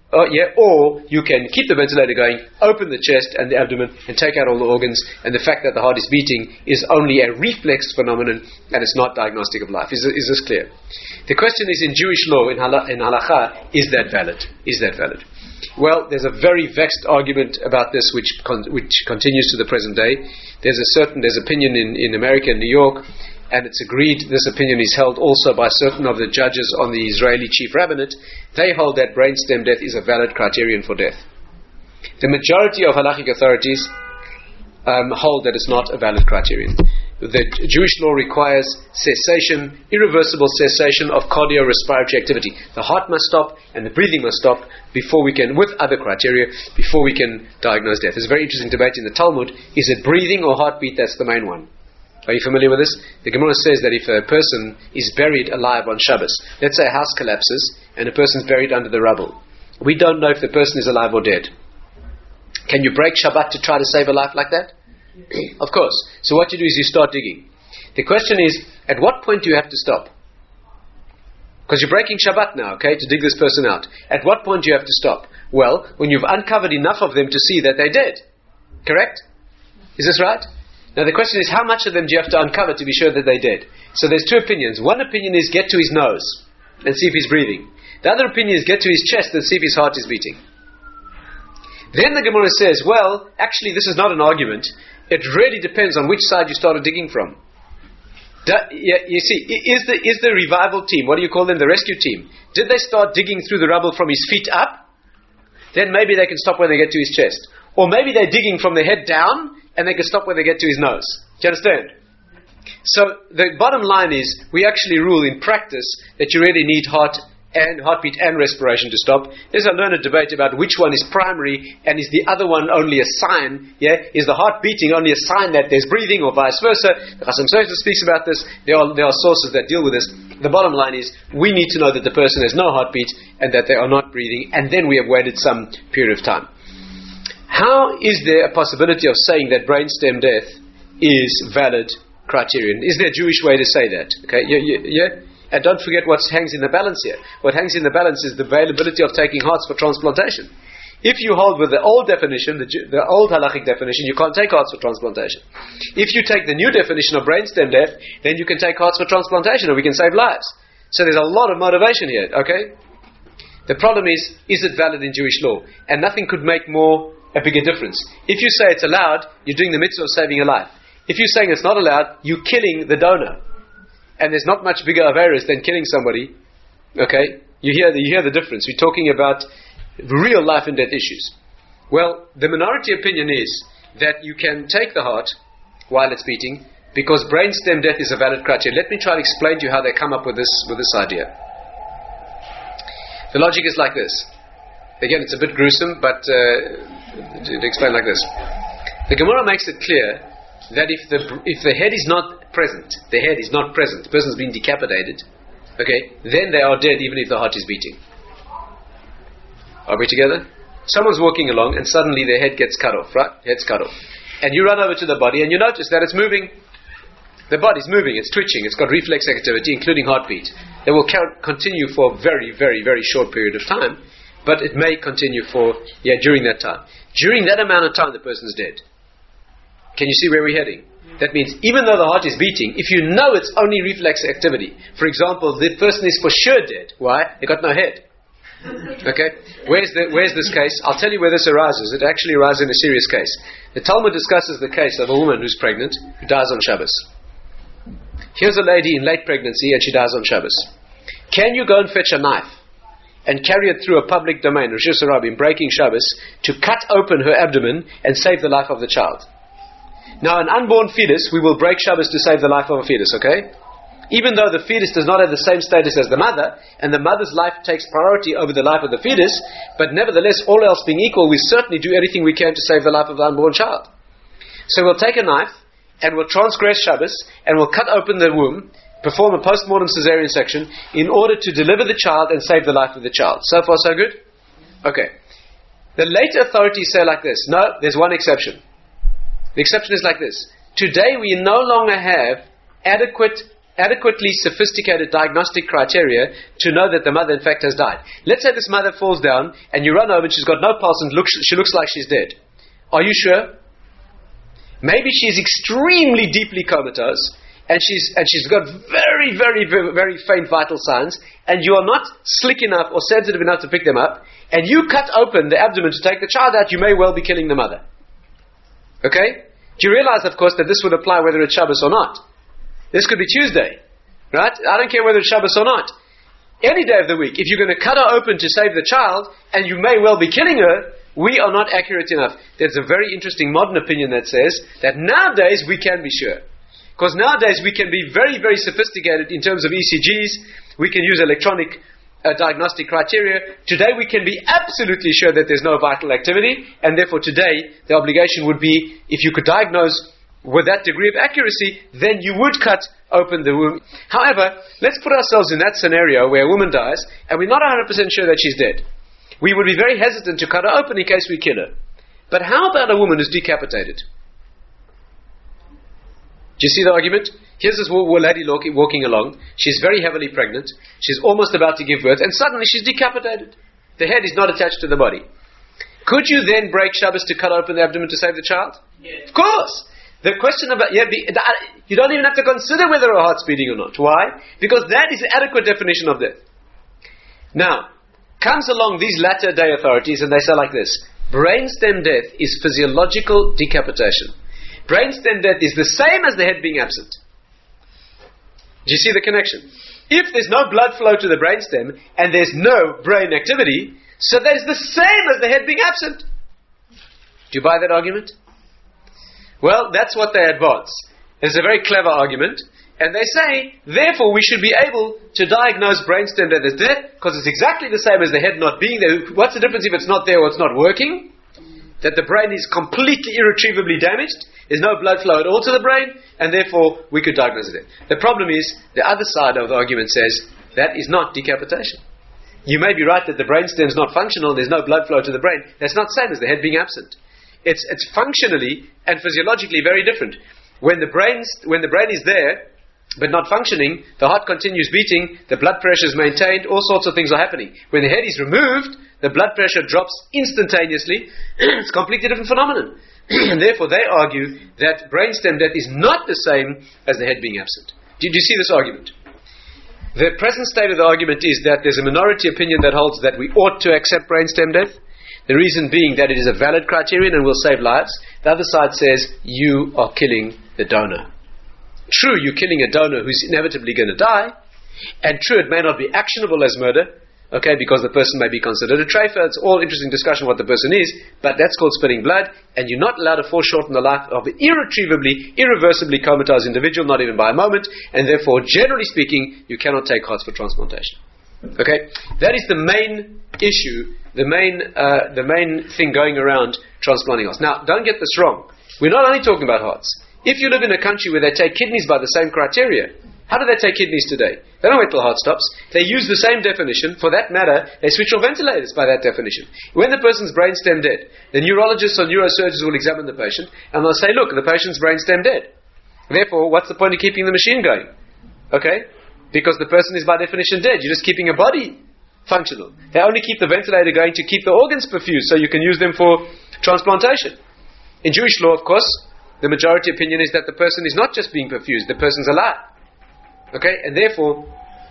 Or you can keep the ventilator going, open the chest and the abdomen, and take out all the organs. And the fact that the heart is beating is only a reflex phenomenon, and it's not diagnostic of life. Is this clear? The question is, in Jewish law, in halacha, is that valid? Is that valid? Well, there's a very vexed argument about this, which continues to the present day. There's opinion in America and New York, and it's agreed, this opinion is held also by certain of the judges on the Israeli chief rabbinate. They hold that brainstem death is a valid criterion for death. The majority of halachic authorities hold that it's not a valid criterion. The Jewish law requires cessation, irreversible cessation of cardiorespiratory activity. The heart must stop and the breathing must stop before we can, with other criteria, before we can diagnose death. There's a very interesting debate in the Talmud. Is it breathing or heartbeat that's the main one? Are you familiar with this? The Gemara says that if a person is buried alive on Shabbos, let's say a house collapses and a person's buried under the rubble, we don't know if the person is alive or dead. Can you break Shabbat to try to save a life like that? Of course. So what you do is you start digging. The question is, at what point do you have to stop? Because you're breaking Shabbat now, okay, to dig this person out. At what point do you have to stop? Well, when you've uncovered enough of them to see that they're dead. Correct? Is this right? Now the question is, how much of them do you have to uncover to be sure that they're dead? So there's two opinions. One opinion is get to his nose and see if he's breathing. The other opinion is get to his chest and see if his heart is beating. Then the Gemara says, well, actually this is not an argument. It really depends on which side you started digging from. You see, is the revival team, what do you call them, the rescue team, did they start digging through the rubble from his feet up? Then maybe they can stop when they get to his chest. Or maybe they're digging from the head down and they can stop when they get to his nose. Do you understand? So the bottom line is, we actually rule in practice that you really need heartbeat and respiration to stop. There's a learned debate about which one is primary and is the other one only a sign. Is the heart beating only a sign that there's breathing, or vice versa? The Chasam Sofer speaks about this. There are sources that deal with this. The bottom line is, we need to know that the person has no heartbeat and that they are not breathing, and then we have waited some period of time. How is there a possibility of saying that brainstem death is valid criterion? Is there a Jewish way to say that? Okay, yeah? And don't forget what hangs in the balance here. What hangs in the balance is the availability of taking hearts for transplantation. If you hold with the old definition, the old halachic definition, you can't take hearts for transplantation. If you take the new definition of brainstem death, then you can take hearts for transplantation and we can save lives. So there's a lot of motivation here, okay? The problem is it valid in Jewish law? And nothing could make a bigger difference. If you say it's allowed, you're doing the mitzvah of saving a life. If you're saying it's not allowed, you're killing the donor. And there's not much bigger averus than killing somebody. Okay? You hear the difference. We're talking about real life and death issues. Well, the minority opinion is that you can take the heart while it's beating, because brainstem death is a valid criteria. Let me try to explain to you how they come up with this idea. The logic is like this. Again, it's a bit gruesome, but to explain like this. The Gemara makes it clear that if the head is not present, the person's been decapitated, okay, then they are dead even if the heart is beating. Are we together? Someone's walking along and suddenly their head gets cut off, right? Head's cut off. And you run over to the body and you notice that it's moving. The body's moving, it's twitching, it's got reflex activity, including heartbeat. It will continue for a very, very, very short period of time, but it may continue during that time. During that amount of time, the person's dead. Can you see where we're heading? That means even though the heart is beating, if you know it's only reflex activity, for example, the person is for sure dead. Why? They got no head. Okay? Where's this case? I'll tell you where this arises. It actually arises in a serious case. The Talmud discusses the case of a woman who's pregnant, who dies on Shabbos. Here's a lady in late pregnancy and she dies on Shabbos. Can you go and fetch a knife and carry it through a public domain, Rishus Harabim, breaking Shabbos, to cut open her abdomen and save the life of the child? Now, an unborn fetus, we will break Shabbos to save the life of a fetus, okay? Even though the fetus does not have the same status as the mother, and the mother's life takes priority over the life of the fetus, but nevertheless, all else being equal, we certainly do everything we can to save the life of the unborn child. So we'll take a knife, and we'll transgress Shabbos, and we'll cut open the womb, perform a post-mortem cesarean section, in order to deliver the child and save the life of the child. So far, so good? Okay. The later authorities say like this. No, there's one exception. The exception is like this. Today we no longer have adequate adequately sophisticated diagnostic criteria to know that the mother in fact has died. Let's say this mother falls down and you run over and she's got no pulse and she looks like she's dead. Are you sure? Maybe she's extremely deeply comatose and she's got very, very, very, very faint vital signs, and you are not slick enough or sensitive enough to pick them up, and you cut open the abdomen to take the child out, you may well be killing the mother. Okay? Do you realize, of course, that this would apply whether it's Shabbos or not? This could be Tuesday, right? I don't care whether it's Shabbos or not. Any day of the week, if you're going to cut her open to save the child, and you may well be killing her, we are not accurate enough. There's a very interesting modern opinion that says that nowadays we can be sure. Because nowadays we can be very, very sophisticated in terms of ECGs. We can use electronic diagnostic criteria. Today we can be absolutely sure that there's no vital activity, and therefore today the obligation would be, if you could diagnose with that degree of accuracy, then you would cut open the womb. However, let's put ourselves in that scenario where a woman dies and we're not 100% sure that she's dead. We would be very hesitant to cut her open in case we kill her. But how about a woman who's decapitated? Do you see the argument? Here's this lady walking along. She's very heavily pregnant. She's almost about to give birth, and suddenly she's decapitated. The head is not attached to the body. Could you then break Shabbos to cut open the abdomen to save the child? Yes. Of course! The question about, you don't even have to consider whether her heart's beating or not. Why? Because that is the adequate definition of death. Now, comes along these latter day authorities and they say like this: brainstem death is physiological decapitation. Brainstem death is the same as the head being absent. Do you see the connection? If there's no blood flow to the brainstem and there's no brain activity, so that is the same as the head being absent. Do you buy that argument? Well, that's what they advance. It's a very clever argument, and they say, therefore we should be able to diagnose brainstem death as death because it's exactly the same as the head not being there. What's the difference if it's not there or it's not working? That the brain is completely irretrievably damaged. There's no blood flow at all to the brain, and therefore we could diagnose it. The problem is, the other side of the argument says, that is not decapitation. You may be right that the brainstem is not functional, there's no blood flow to the brain. That's not the same as the head being absent. It's functionally and physiologically very different. When the brain is there, but not functioning, the heart continues beating, the blood pressure is maintained, all sorts of things are happening. When the head is removed, the blood pressure drops instantaneously. It's a completely different phenomenon. And therefore they argue that brainstem death is not the same as the head being absent. Do you see this argument? The present state of the argument is that there's a minority opinion that holds that we ought to accept brainstem death. The reason being that it is a valid criterion and will save lives. The other side says you are killing the donor. True, you're killing a donor who's inevitably going to die, and true, it may not be actionable as murder, okay, because the person may be considered a treifa. It's all interesting discussion what the person is, but that's called spilling blood, and you're not allowed to foreshorten the life of an irreversibly comatose individual, not even by a moment, and therefore, generally speaking, you cannot take hearts for transplantation. Okay, that is the main issue, the main thing going around transplanting hearts. Now, don't get this wrong. We're not only talking about hearts. If you live in a country where they take kidneys by the same criteria, how do they take kidneys today? They don't wait till heart stops. They use the same definition. For that matter, they switch off ventilators by that definition. When the person's brainstem dead, the neurologists or neurosurgeons will examine the patient and they'll say, look, the patient's brainstem dead. Therefore, what's the point of keeping the machine going? Okay? Because the person is by definition dead. You're just keeping a body functional. They only keep the ventilator going to keep the organs perfused so you can use them for transplantation. In Jewish law, of course, the majority opinion is that the person is not just being perfused, the person's alive. Okay? And therefore,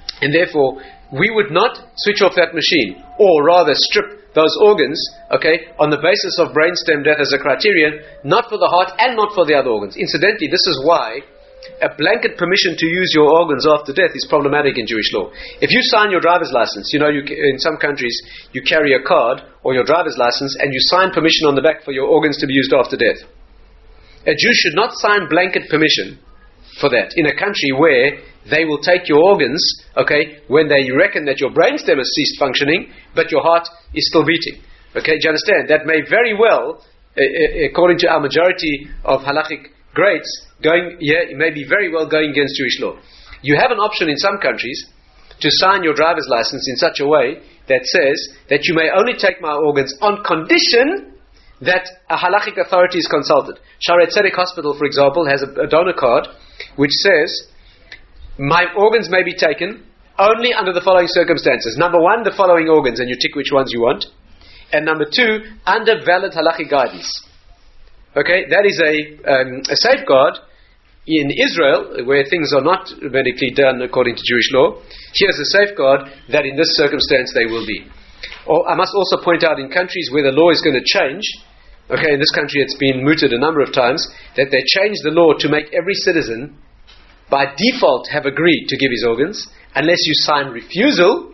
we would not switch off that machine, or rather strip those organs, okay, on the basis of brainstem death as a criterion, not for the heart and not for the other organs. Incidentally, this is why a blanket permission to use your organs after death is problematic in Jewish law. If you sign your driver's license, in some countries, you carry a card or your driver's license and you sign permission on the back for your organs to be used after death. A Jew should not sign blanket permission for that in a country where they will take your organs, okay, when they reckon that your brainstem has ceased functioning, but your heart is still beating. Okay, do you understand? That may very well, according to our majority of halachic greats, it may be very well going against Jewish law. You have an option in some countries to sign your driver's license in such a way that says that you may only take my organs on condition that a halachic authority is consulted. Shaarei Tzedek Hospital, for example, has a donor card which says my organs may be taken only under the following circumstances. Number one, the following organs, and you tick which ones you want. And number two, under valid halachic guidance. Okay, that is a safeguard in Israel, where things are not medically done according to Jewish law. Here's a safeguard that in this circumstance they will be. I must also point out, in countries where the law is going to change, okay, in this country it's been mooted a number of times, that they changed the law to make every citizen by default have agreed to give his organs, unless you sign refusal.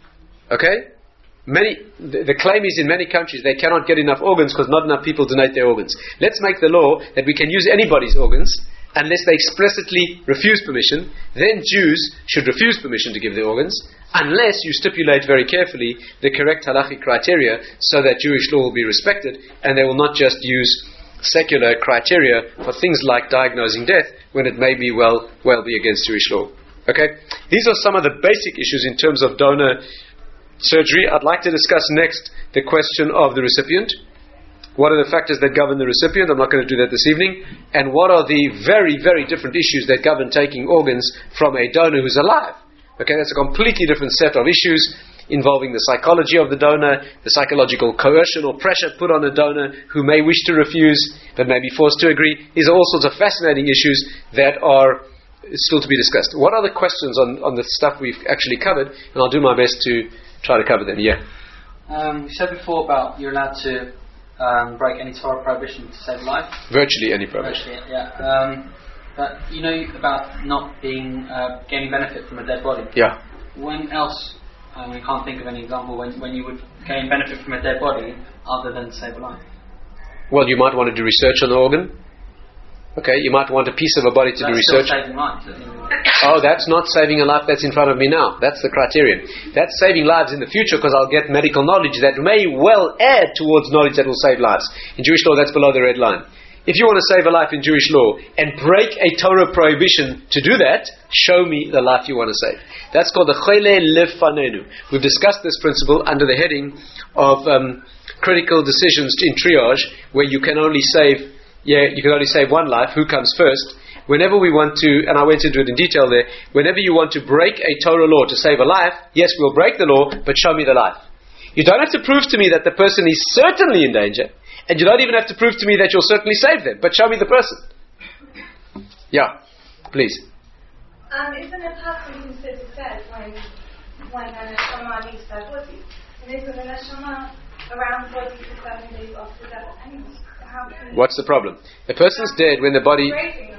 Okay? The claim is in many countries they cannot get enough organs because not enough people donate their organs. Let's make the law that we can use anybody's organs unless they explicitly refuse permission. Then Jews should refuse permission to give their organs unless you stipulate very carefully the correct halachic criteria so that Jewish law will be respected, and they will not just use secular criteria for things like diagnosing death when it may be well be against Jewish law. Okay? These are some of the basic issues in terms of donor surgery. I'd like to discuss next the question of the recipient. What are the factors that govern the recipient? I'm not going to do that this evening. And what are the very, very different issues that govern taking organs from a donor who's alive? Okay, that's a completely different set of issues involving the psychology of the donor, the psychological coercion or pressure put on a donor who may wish to refuse but may be forced to agree. These are all sorts of fascinating issues that are still to be discussed. What are the questions on the stuff we've actually covered? And I'll do my best to try to cover them. Yeah. You said before about you're allowed to break any Torah prohibition to save life. Virtually any prohibition. Virtually, yeah. But you know about not being gaining benefit from a dead body. Yeah. When else? I can't think of any example when you would gain benefit from a dead body other than to save a life. Well, you might want to do research on the organ. Okay, you might want a piece of a body to do research. Still saving lives. Oh, that's not saving a life that's in front of me now. That's the criterion. That's saving lives in the future because I'll get medical knowledge that may well add towards knowledge that will save lives. In Jewish law, that's below the red line. If you want to save a life in Jewish law and break a Torah prohibition to do that, show me the life you want to save. That's called the Chole Lefanenu. We've discussed this principle under the heading of critical decisions in triage, where you can only save one life. Who comes first? Whenever we want to, and I went into it in detail there, whenever you want to break a Torah law to save a life, yes, we'll break the law, but show me the life. You don't have to prove to me that the person is certainly in danger, and you don't even have to prove to me that you'll certainly save them, but show me the person. Yeah, please. Isn't a person considered dead when a neshama leaves their body? And isn't the neshama around 40 to 7 days after death anyway? What's the problem? The person's dead when the body...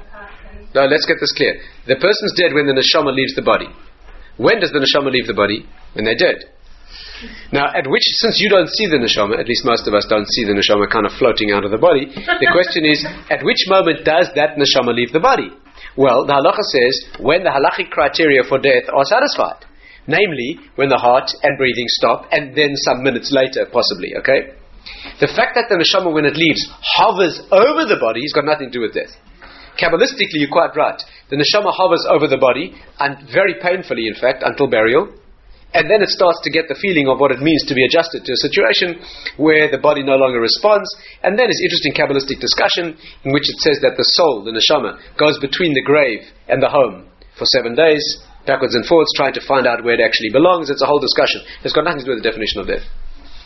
No, let's get this clear. The person's dead when the neshama leaves the body. When does the neshama leave the body? When they're dead. Now, since you don't see the neshama, at least most of us don't see the neshama kind of floating out of the body, the question is, at which moment does that neshama leave the body? Well, the halacha says, when the halachic criteria for death are satisfied. Namely, when the heart and breathing stop, and then some minutes later, possibly, okay? The fact that the neshama, when it leaves, hovers over the body has got nothing to do with death. Kabbalistically, you're quite right. The neshama hovers over the body, and very painfully, in fact, until burial. And then it starts to get the feeling of what it means to be adjusted to a situation where the body no longer responds. And then it's interesting Kabbalistic discussion in which it says that the soul, the neshama, goes between the grave and the home for 7 days, backwards and forwards, trying to find out where it actually belongs. It's a whole discussion. It's got nothing to do with the definition of death.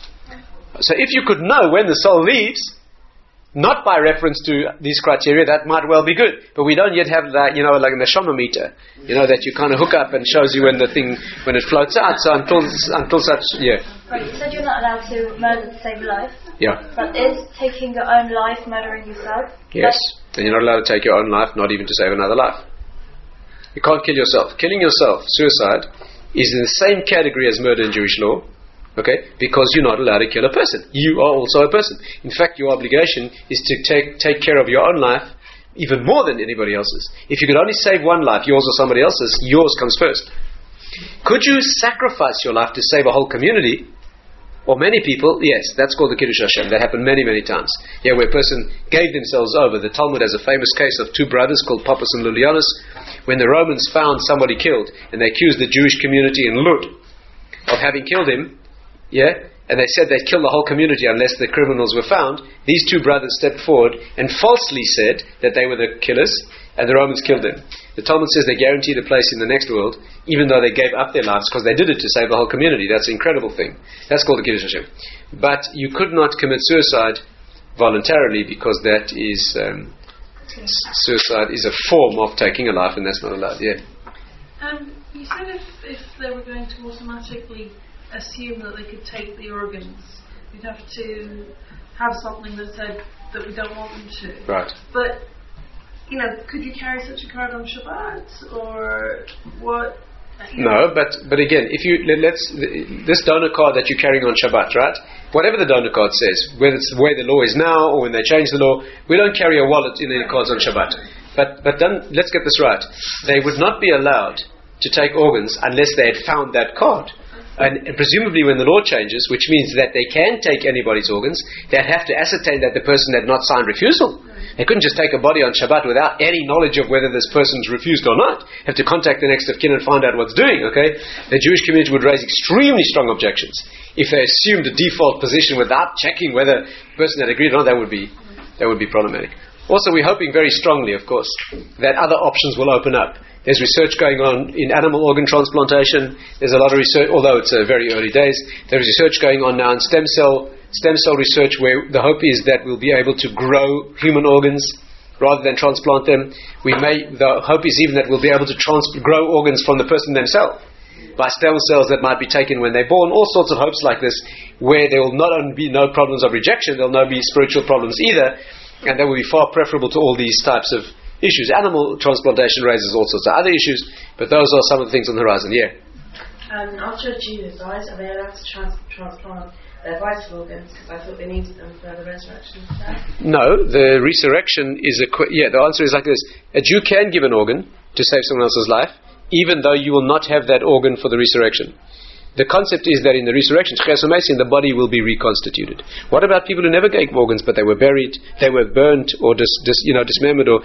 So if you could know when the soul leaves, not by reference to these criteria, that might well be good. But we don't yet have that, like a neshama meter, that you kind of hook up and shows you when it floats out. So until such, yeah. Right, you said you're not allowed to murder to save life. Yeah. But is taking your own life murdering yourself? Yes. And you're not allowed to take your own life, not even to save another life. You can't kill yourself. Killing yourself, suicide, is in the same category as murder in Jewish law. Okay, because you're not allowed to kill a person. You are also a person. In fact, your obligation is to take care of your own life even more than anybody else's. If you could only save one life, yours or somebody else's, yours comes first. Could you sacrifice your life to save a whole community or many people? Yes, that's called the Kiddush Hashem. That happened many, many times. Yeah, where a person gave themselves over. The Talmud has a famous case of two brothers called Pappus and Lulianus, when the Romans found somebody killed and they accused the Jewish community in Lud of having killed him. Yeah, and they said they'd kill the whole community unless the criminals were found. These two brothers stepped forward and falsely said that they were the killers, and the Romans killed them. the Talmud says they're guaranteed a place in the next world, even though they gave up their lives because they did it to save the whole community. That's an incredible thing. That's called the Kiddush Hashem. But you could not commit suicide voluntarily, because that is suicide is a form of taking a life, and that's not allowed. Yeah. You said if they were going to automatically assume that they could take the organs, we'd have to have something that said that we don't want them to. Right. But, could you carry such a card on Shabbat, or what? No, but again, if you this donor card that you're carrying on Shabbat, right? Whatever the donor card says, whether it's the way the law is now or when they change the law, we don't carry a wallet in any cards on Shabbat. But then let's get this right: they would not be allowed to take organs unless they had found that card. And presumably when the law changes, which means that they can take anybody's organs, they'd have to ascertain that the person had not signed refusal. They couldn't just take a body on Shabbat without any knowledge of whether this person's refused or not. Have to contact the next of kin and find out what's doing, okay? The Jewish community would raise extremely strong objections if they assumed a default position without checking whether the person had agreed or not. That would be problematic. Also, we're hoping very strongly, of course, that other options will open up. There's research going on in animal organ transplantation. There's a lot of research, although it's very early days. There's research going on now in stem cell research, where the hope is that we'll be able to grow human organs rather than transplant them. The hope is even that we'll be able to grow organs from the person themselves by stem cells that might be taken when they're born. All sorts of hopes like this, where there will not only be no problems of rejection, there'll no be spiritual problems either, and that will be far preferable to all these types of issues. Animal transplantation raises all sorts of other issues, but those are some of the things on the horizon. Yeah. After Jesus dies, are they allowed to transplant their vital organs? Because I thought they needed them for the resurrection. No, the resurrection is the answer is like this: a Jew can give an organ to save someone else's life, even though you will not have that organ for the resurrection. The concept is that in the resurrection, the body will be reconstituted. What about people who never gave organs, but they were buried, they were burnt, or dismembered, or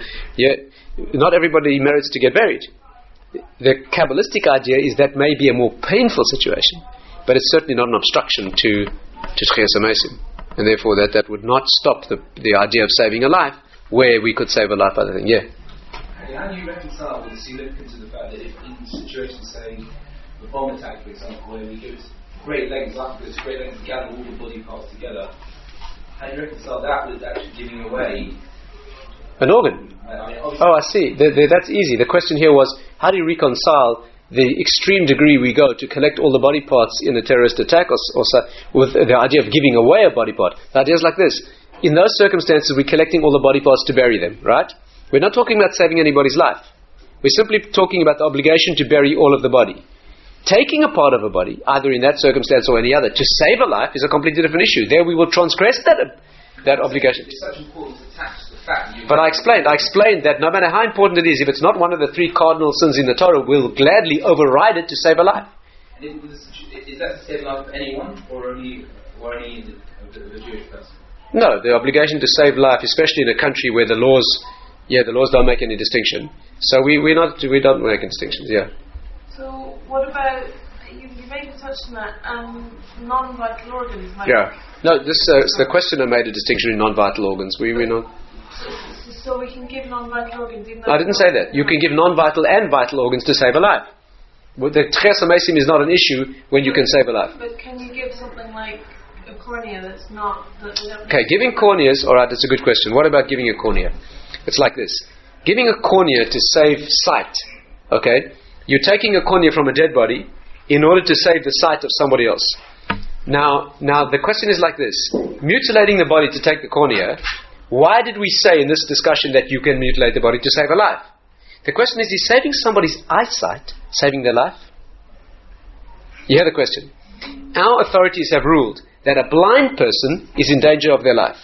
not everybody merits to get buried. The Kabbalistic idea is that may be a more painful situation, but it's certainly not an obstruction to Tchias HaMesim, and therefore that would not stop the idea of saving a life where we could save a life. Other thing, How do you reconcile with the significance of the fact that if in situations, say, the bomb attack, for example, where we give great lengths to gather all the body parts together, how do you reconcile that with actually giving away an organ? I see. That's easy. The question here was, how do you reconcile the extreme degree we go to collect all the body parts in a terrorist attack with the idea of giving away a body part? The idea is like this: in those circumstances, we're collecting all the body parts to bury them, right? We're not talking about saving anybody's life. We're simply talking about the obligation to bury all of the body. Taking a part of a body, either in that circumstance or any other, to save a life is a completely different issue. There we will transgress that obligation. It's such importance attached to the fact that but I explained that no matter how important it is, if it's not one of the 3 cardinal sins in the Torah, we'll gladly override it to save a life. Is that to save the life of anyone, or only the Jewish person? No, the obligation to save life, especially in a country where the laws don't make any distinction. So we don't make any distinctions. Yeah. So what about, you maybe touched on that, non-vital organs? No, the questioner made a distinction in non-vital organs. We're not. So we can give non-vital organs? I didn't say that. You can give non-vital and vital organs to save a life. The Tchias HaMesim is not an issue when you can save a life. But can you give something like a cornea that's not... Okay, giving corneas, alright, that's a good question. What about giving a cornea? It's like this. Giving a cornea to save sight, okay? You're taking a cornea from a dead body in order to save the sight of somebody else. Now the question is like this: mutilating the body to take the cornea. Why did we say in this discussion that you can mutilate the body to save a life? The question is saving somebody's eyesight saving their life? You hear the question? Our authorities have ruled that a blind person is in danger of their life.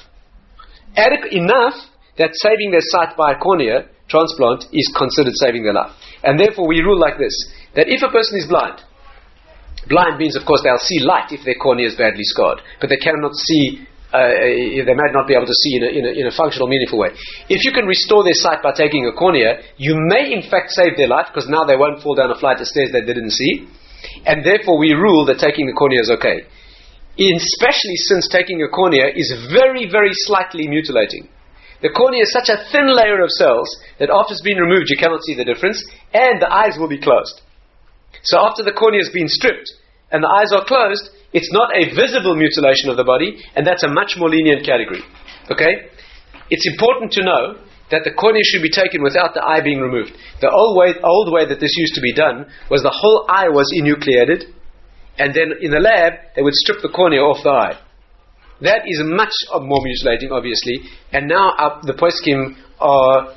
Enough that saving their sight by a cornea transplant is considered saving their life. And therefore we rule like this, that if a person is blind means of course they'll see light if their cornea is badly scarred, but they cannot see, they might not be able to see in a functional, meaningful way. If you can restore their sight by taking a cornea, you may in fact save their life, because now they won't fall down a flight of stairs that they didn't see, and therefore we rule that taking the cornea is okay. Especially since taking a cornea is very, very slightly mutilating. The cornea is such a thin layer of cells that after it's been removed, you cannot see the difference, and the eyes will be closed. So after the cornea has been stripped and the eyes are closed, it's not a visible mutilation of the body, and that's a much more lenient category. Okay? It's important to know that the cornea should be taken without the eye being removed. The old way that this used to be done was the whole eye was enucleated, and then in the lab they would strip the cornea off the eye. That is much more mutilating, obviously, and now the poskim are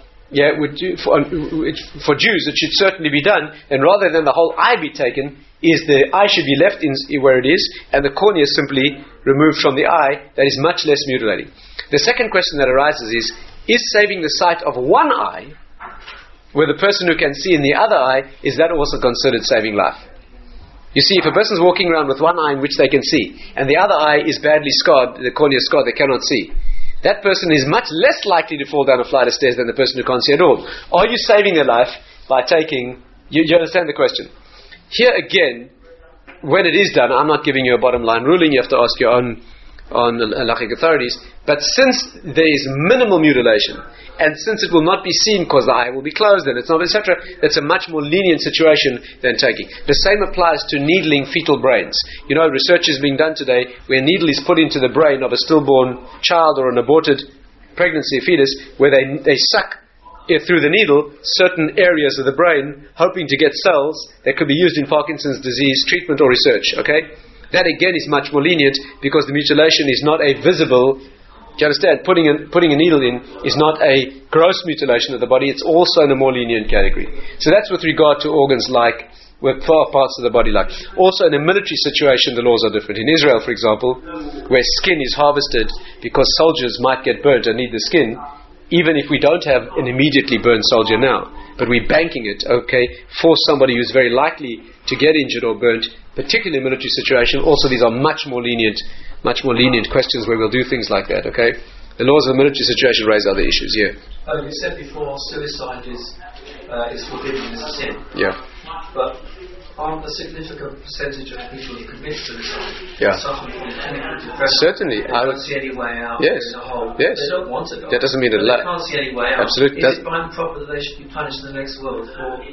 for Jews it should certainly be done, and rather than the whole eye be taken, the eye should be left in where it is, and the cornea simply removed from the eye. That is much less mutilating. The second question that arises is saving the sight of one eye, where the person who can see in the other eye, is that also considered saving life? You see, if a person's walking around with one eye in which they can see, and the other eye is badly scarred, the cornea is scarred, they cannot see, that person is much less likely to fall down a flight of stairs than the person who can't see at all. Are you saving their life by taking... You understand the question? Here again, when it is done, I'm not giving you a bottom line ruling, you have to ask your own halachic authorities, but since there is minimal mutilation, and since it will not be seen because the eye will be closed and it's not, etc., that's a much more lenient situation than taking. The same applies to needling fetal brains. You know, research is being done today where a needle is put into the brain of a stillborn child or an aborted pregnancy fetus, where they suck through the needle certain areas of the brain, hoping to get cells that could be used in Parkinson's disease treatment or research. Okay? That again is much more lenient because the mutilation is not a visible. Do you understand? Putting a needle in is not a gross mutilation of the body, it's also in a more lenient category. So that's with regard to organs like, with parts of the body like. Also in a military situation the laws are different. In Israel, for example, where skin is harvested because soldiers might get burnt and need the skin, even if we don't have an immediately burned soldier now, but we're banking it, okay, for somebody who's very likely to get injured or burnt, particularly in a military situation. Also these are much more lenient questions where we'll do things like that, okay? The laws of the military situation raise other issues, yeah. You said before suicide is forbidden as a sin. Yeah. But aren't a significant percentage of people who commit suicide suffering from clinical depression? Certainly. They don't see any way out. Yes. In a hole. Yes. They don't want to die. That doesn't mean that they can't see any way out. Absolutely. Is it improper that they should be punished in the next world?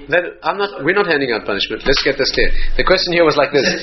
We're not handing out punishment. Let's get this clear. The question here was like this.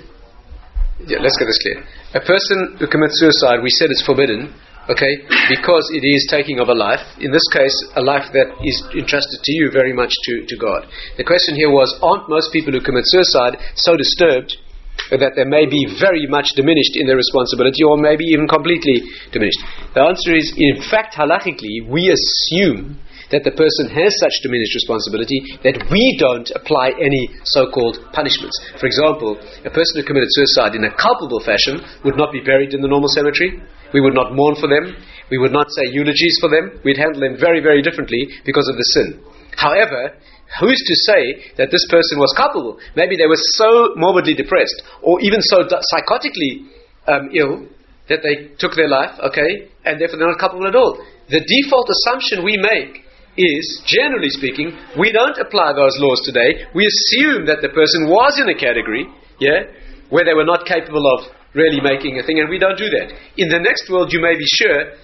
Yeah, let's get this clear. A person who commits suicide, we said it's forbidden, okay, because it is taking of a life. In this case, a life that is entrusted to you very much to God. The question here was, aren't most people who commit suicide so disturbed that they may be very much diminished in their responsibility, or maybe even completely diminished? The answer is, in fact, halachically, we assume that the person has such diminished responsibility that we don't apply any so-called punishments. For example, a person who committed suicide in a culpable fashion would not be buried in the normal cemetery. We would not mourn for them. We would not say eulogies for them. We'd handle them very, very differently because of the sin. However, who's to say that this person was culpable? Maybe they were so morbidly depressed or even so psychotically ill that they took their life, okay, and therefore they're not culpable at all. The default assumption we make is, generally speaking, we don't apply those laws today. We assume that the person was in a category, where they were not capable of really making a thing, and we don't do that. In the next world, you may be sure,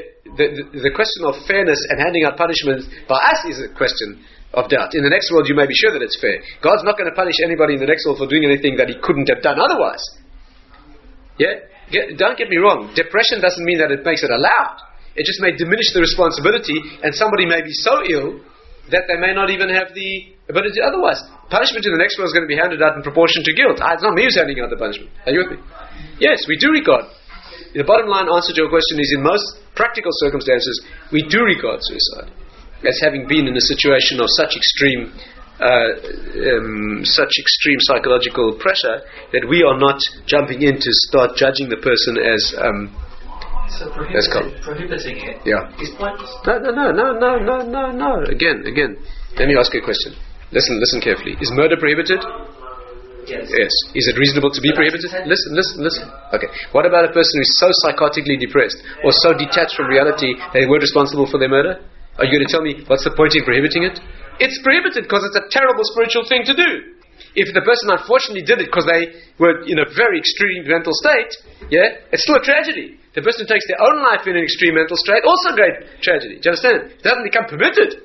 the question of fairness and handing out punishment by us is a question of doubt. In the next world, you may be sure that it's fair. God's not going to punish anybody in the next world for doing anything that he couldn't have done otherwise. Don't get me wrong. Depression doesn't mean that it makes it allowed. It just may diminish the responsibility, and somebody may be so ill that they may not even have the ability otherwise. Punishment in the next world is going to be handed out in proportion to guilt. It's not me who's handing out the punishment. Are you with me? Yes, we do regard. The bottom line answer to your question is, in most practical circumstances, we do regard suicide as having been in a situation of such extreme psychological pressure that we are not jumping in to start judging the person as so prohibiting it is pointless. No. Again. Let me ask you a question. Listen carefully. Is murder prohibited? Yes. Is it reasonable to be prohibited? Listen. Okay. What about a person who is so psychotically depressed or so detached from reality that they weren't responsible for their murder? Are you going to tell me what's the point in prohibiting it? It's prohibited because it's a terrible spiritual thing to do. If the person unfortunately did it because they were in a very extreme mental state, it's still a tragedy. The person who takes their own life in an extreme mental state, also great tragedy. Do you understand? It doesn't become permitted.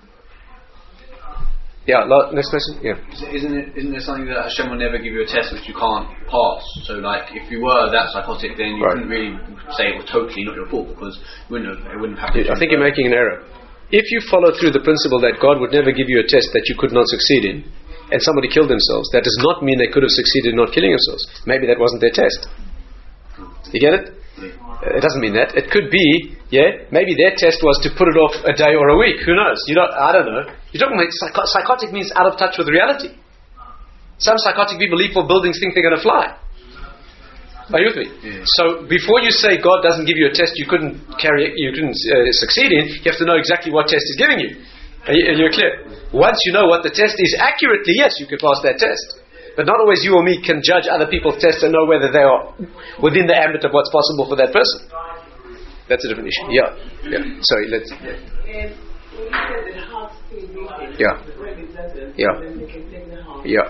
Yeah, next question. Yeah. Isn't there something that Hashem will never give you a test which you can't pass? So, like, if you were that psychotic, then you couldn't really say it was totally not your fault because it wouldn't have happened. I think you're making an error. If you follow through the principle that God would never give you a test that you could not succeed in, and somebody killed themselves, that does not mean they could have succeeded in not killing themselves. Maybe that wasn't their test. You get it? It doesn't mean that. It could be, maybe their test was to put it off a day or a week. Who knows? I don't know. You're talking about psychotic means out of touch with reality. Some psychotic people leap for buildings, think they're going to fly. Are you with me? Yeah. So before you say God doesn't give you a test you couldn't succeed in, you have to know exactly what test He's giving you. Are you clear? Once you know what the test is accurately, yes, you can pass that test. But not always you or me can judge other people's tests and know whether they are within the ambit of what's possible for that person. That's a different issue. Yeah. Sorry, let's... Yeah.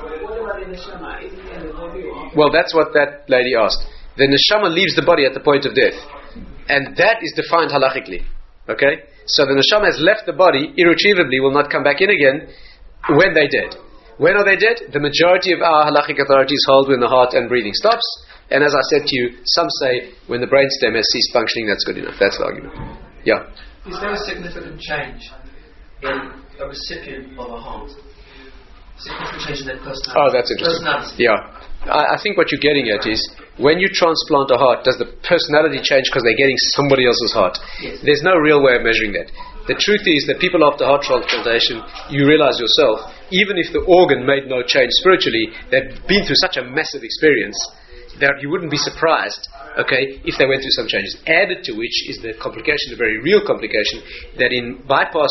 Well, that's what that lady asked. The neshama leaves the body at the point of death. And that is defined halachically. Okay? So the neshama has left the body, irretrievably will not come back in again when they're dead. When are they dead? The majority of our halachic authorities hold when the heart and breathing stops. And as I said to you, some say when the brainstem has ceased functioning, that's good enough. That's the argument. Yeah. Is there a significant change in a recipient of a heart? Significant change in their personality? Oh, that's interesting. Yeah. I think what you're getting at is, when you transplant a heart, does the personality change because they're getting somebody else's heart? Yes. There's no real way of measuring that. The truth is that people after heart transplantation, you realize yourself, even if the organ made no change spiritually, they've been through such a massive experience that you wouldn't be surprised, if they went through some changes. Added to which is the complication, the very real complication, that in bypass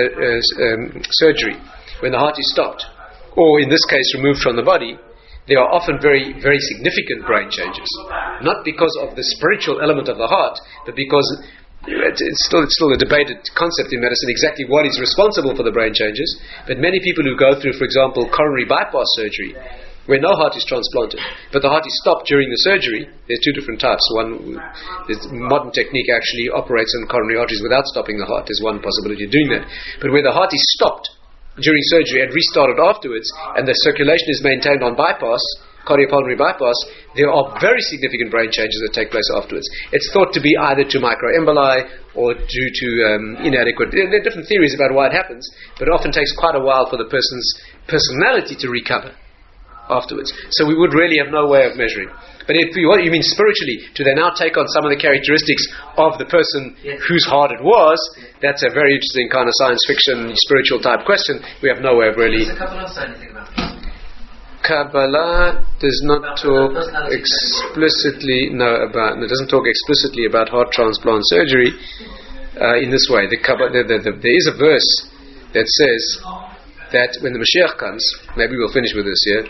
surgery, when the heart is stopped, or in this case removed from the body, there are often very, very significant brain changes. Not because of the spiritual element of the heart, but because it's still a debated concept in medicine exactly what is responsible for the brain changes. But many people who go through, for example, coronary bypass surgery, where no heart is transplanted, but the heart is stopped during the surgery, there's two different types. One, this modern technique actually operates on coronary arteries without stopping the heart. There's one possibility of doing that. But where the heart is stopped during surgery and restarted afterwards, and the circulation is maintained on bypass, cardiopulmonary bypass, there are very significant brain changes that take place afterwards. It's thought to be either to microemboli or due to inadequate... There are different theories about why it happens, but it often takes quite a while for the person's personality to recover afterwards. So we would really have no way of measuring. But if what you mean spiritually, do they now take on some of the characteristics of the person whose heart it was? That's a very interesting kind of science fiction, spiritual type question. We have no way of really... Does the Kabbalah say anything about this? Kabbalah does not talk explicitly it doesn't talk explicitly about heart transplant surgery in this way. There is a verse that says that when the Mashiach comes, maybe we'll finish with this here.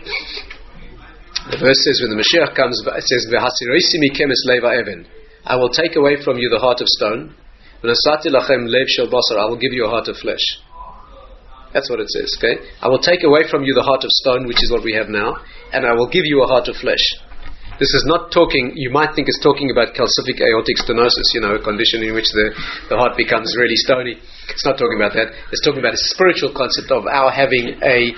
The verse says when the Mashiach comes, it says V'hasiroisi mikem es leva even. I will take away from you the heart of stone. V'nasati lachem lev shel basar. I will give you a heart of flesh. That's what it says, okay? I will take away from you the heart of stone, which is what we have now, and I will give you a heart of flesh. This is not talking, you might think it's talking about calcific aortic stenosis, a condition in which the heart becomes really stony. It's not talking about that. It's talking about a spiritual concept of our having a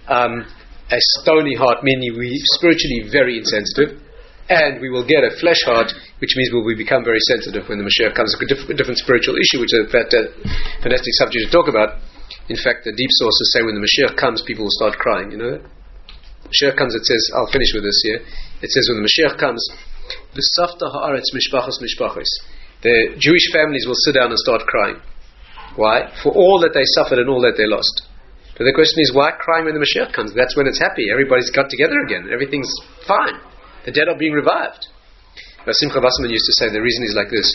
stony heart, meaning we spiritually very insensitive, and we will get a flesh heart, which means we will become very sensitive when the Mashiach comes. A different spiritual issue, which is a fantastic subject to talk about. In fact, the deep sources say when the Mashiach comes, people will start crying. You know that? Mashiach comes, it says, I'll finish with this here. It says when the Mashiach comes, V'safta ha'aretz mishpachos mishpachos. The Jewish families will sit down and start crying. Why? For all that they suffered and all that they lost. But the question is, why crying when the Mashiach comes? That's when it's happy. Everybody's got together again. Everything's fine. The dead are being revived. Simcha Wasserman used to say the reason is like this.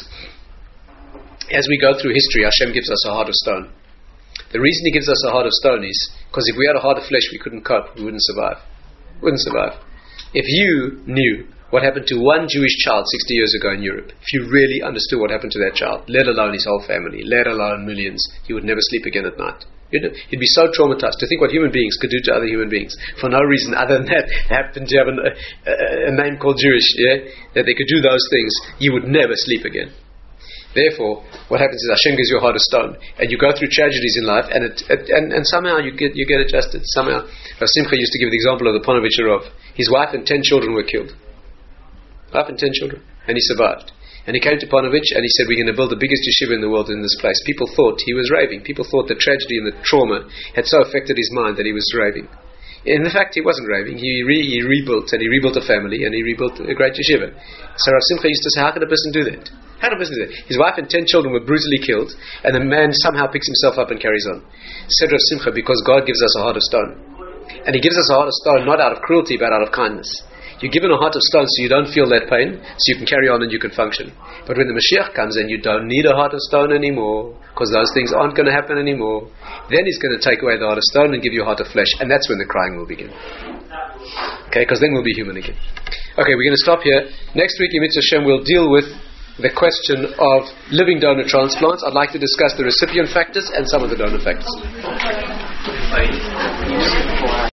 As we go through history, Hashem gives us a heart of stone. The reason He gives us a heart of stone is because if we had a heart of flesh, we couldn't cope. We wouldn't survive. If you knew what happened to one Jewish child 60 years ago in Europe, if you really understood what happened to that child, let alone his whole family, let alone millions, he would never sleep again at night. You'd be so traumatized to think what human beings could do to other human beings for no reason other than that they happen to have a name called Jewish, that they could do those things. You would never sleep again. Therefore, what happens is Hashem gives you a heart of stone, and you go through tragedies in life, and somehow you get adjusted. Somehow, Rav Simcha used to give the example of the Ponevezher Rav. His wife and 10 children were killed. Wife and 10 children, and he survived. And he came to Ponevezh and he said, "We're going to build the biggest yeshiva in the world in this place." People thought he was raving. People thought the tragedy and the trauma had so affected his mind that he was raving. In fact, he wasn't raving. He rebuilt, and he rebuilt a family, and he rebuilt a great yeshiva. So Rav Simcha used to say, how can a person do that? How can a person do that? His wife and 10 children were brutally killed, and the man somehow picks himself up and carries on. Said Rav Simcha, because God gives us a heart of stone. And He gives us a heart of stone not out of cruelty, but out of kindness. You're given a heart of stone so you don't feel that pain, so you can carry on and you can function. But when the Mashiach comes and you don't need a heart of stone anymore, because those things aren't going to happen anymore, then He's going to take away the heart of stone and give you a heart of flesh, and that's when the crying will begin. Okay, because then we'll be human again. Okay, we're going to stop here. Next week, in Mitzvah Shem, we'll deal with the question of living donor transplants. I'd like to discuss the recipient factors and some of the donor factors.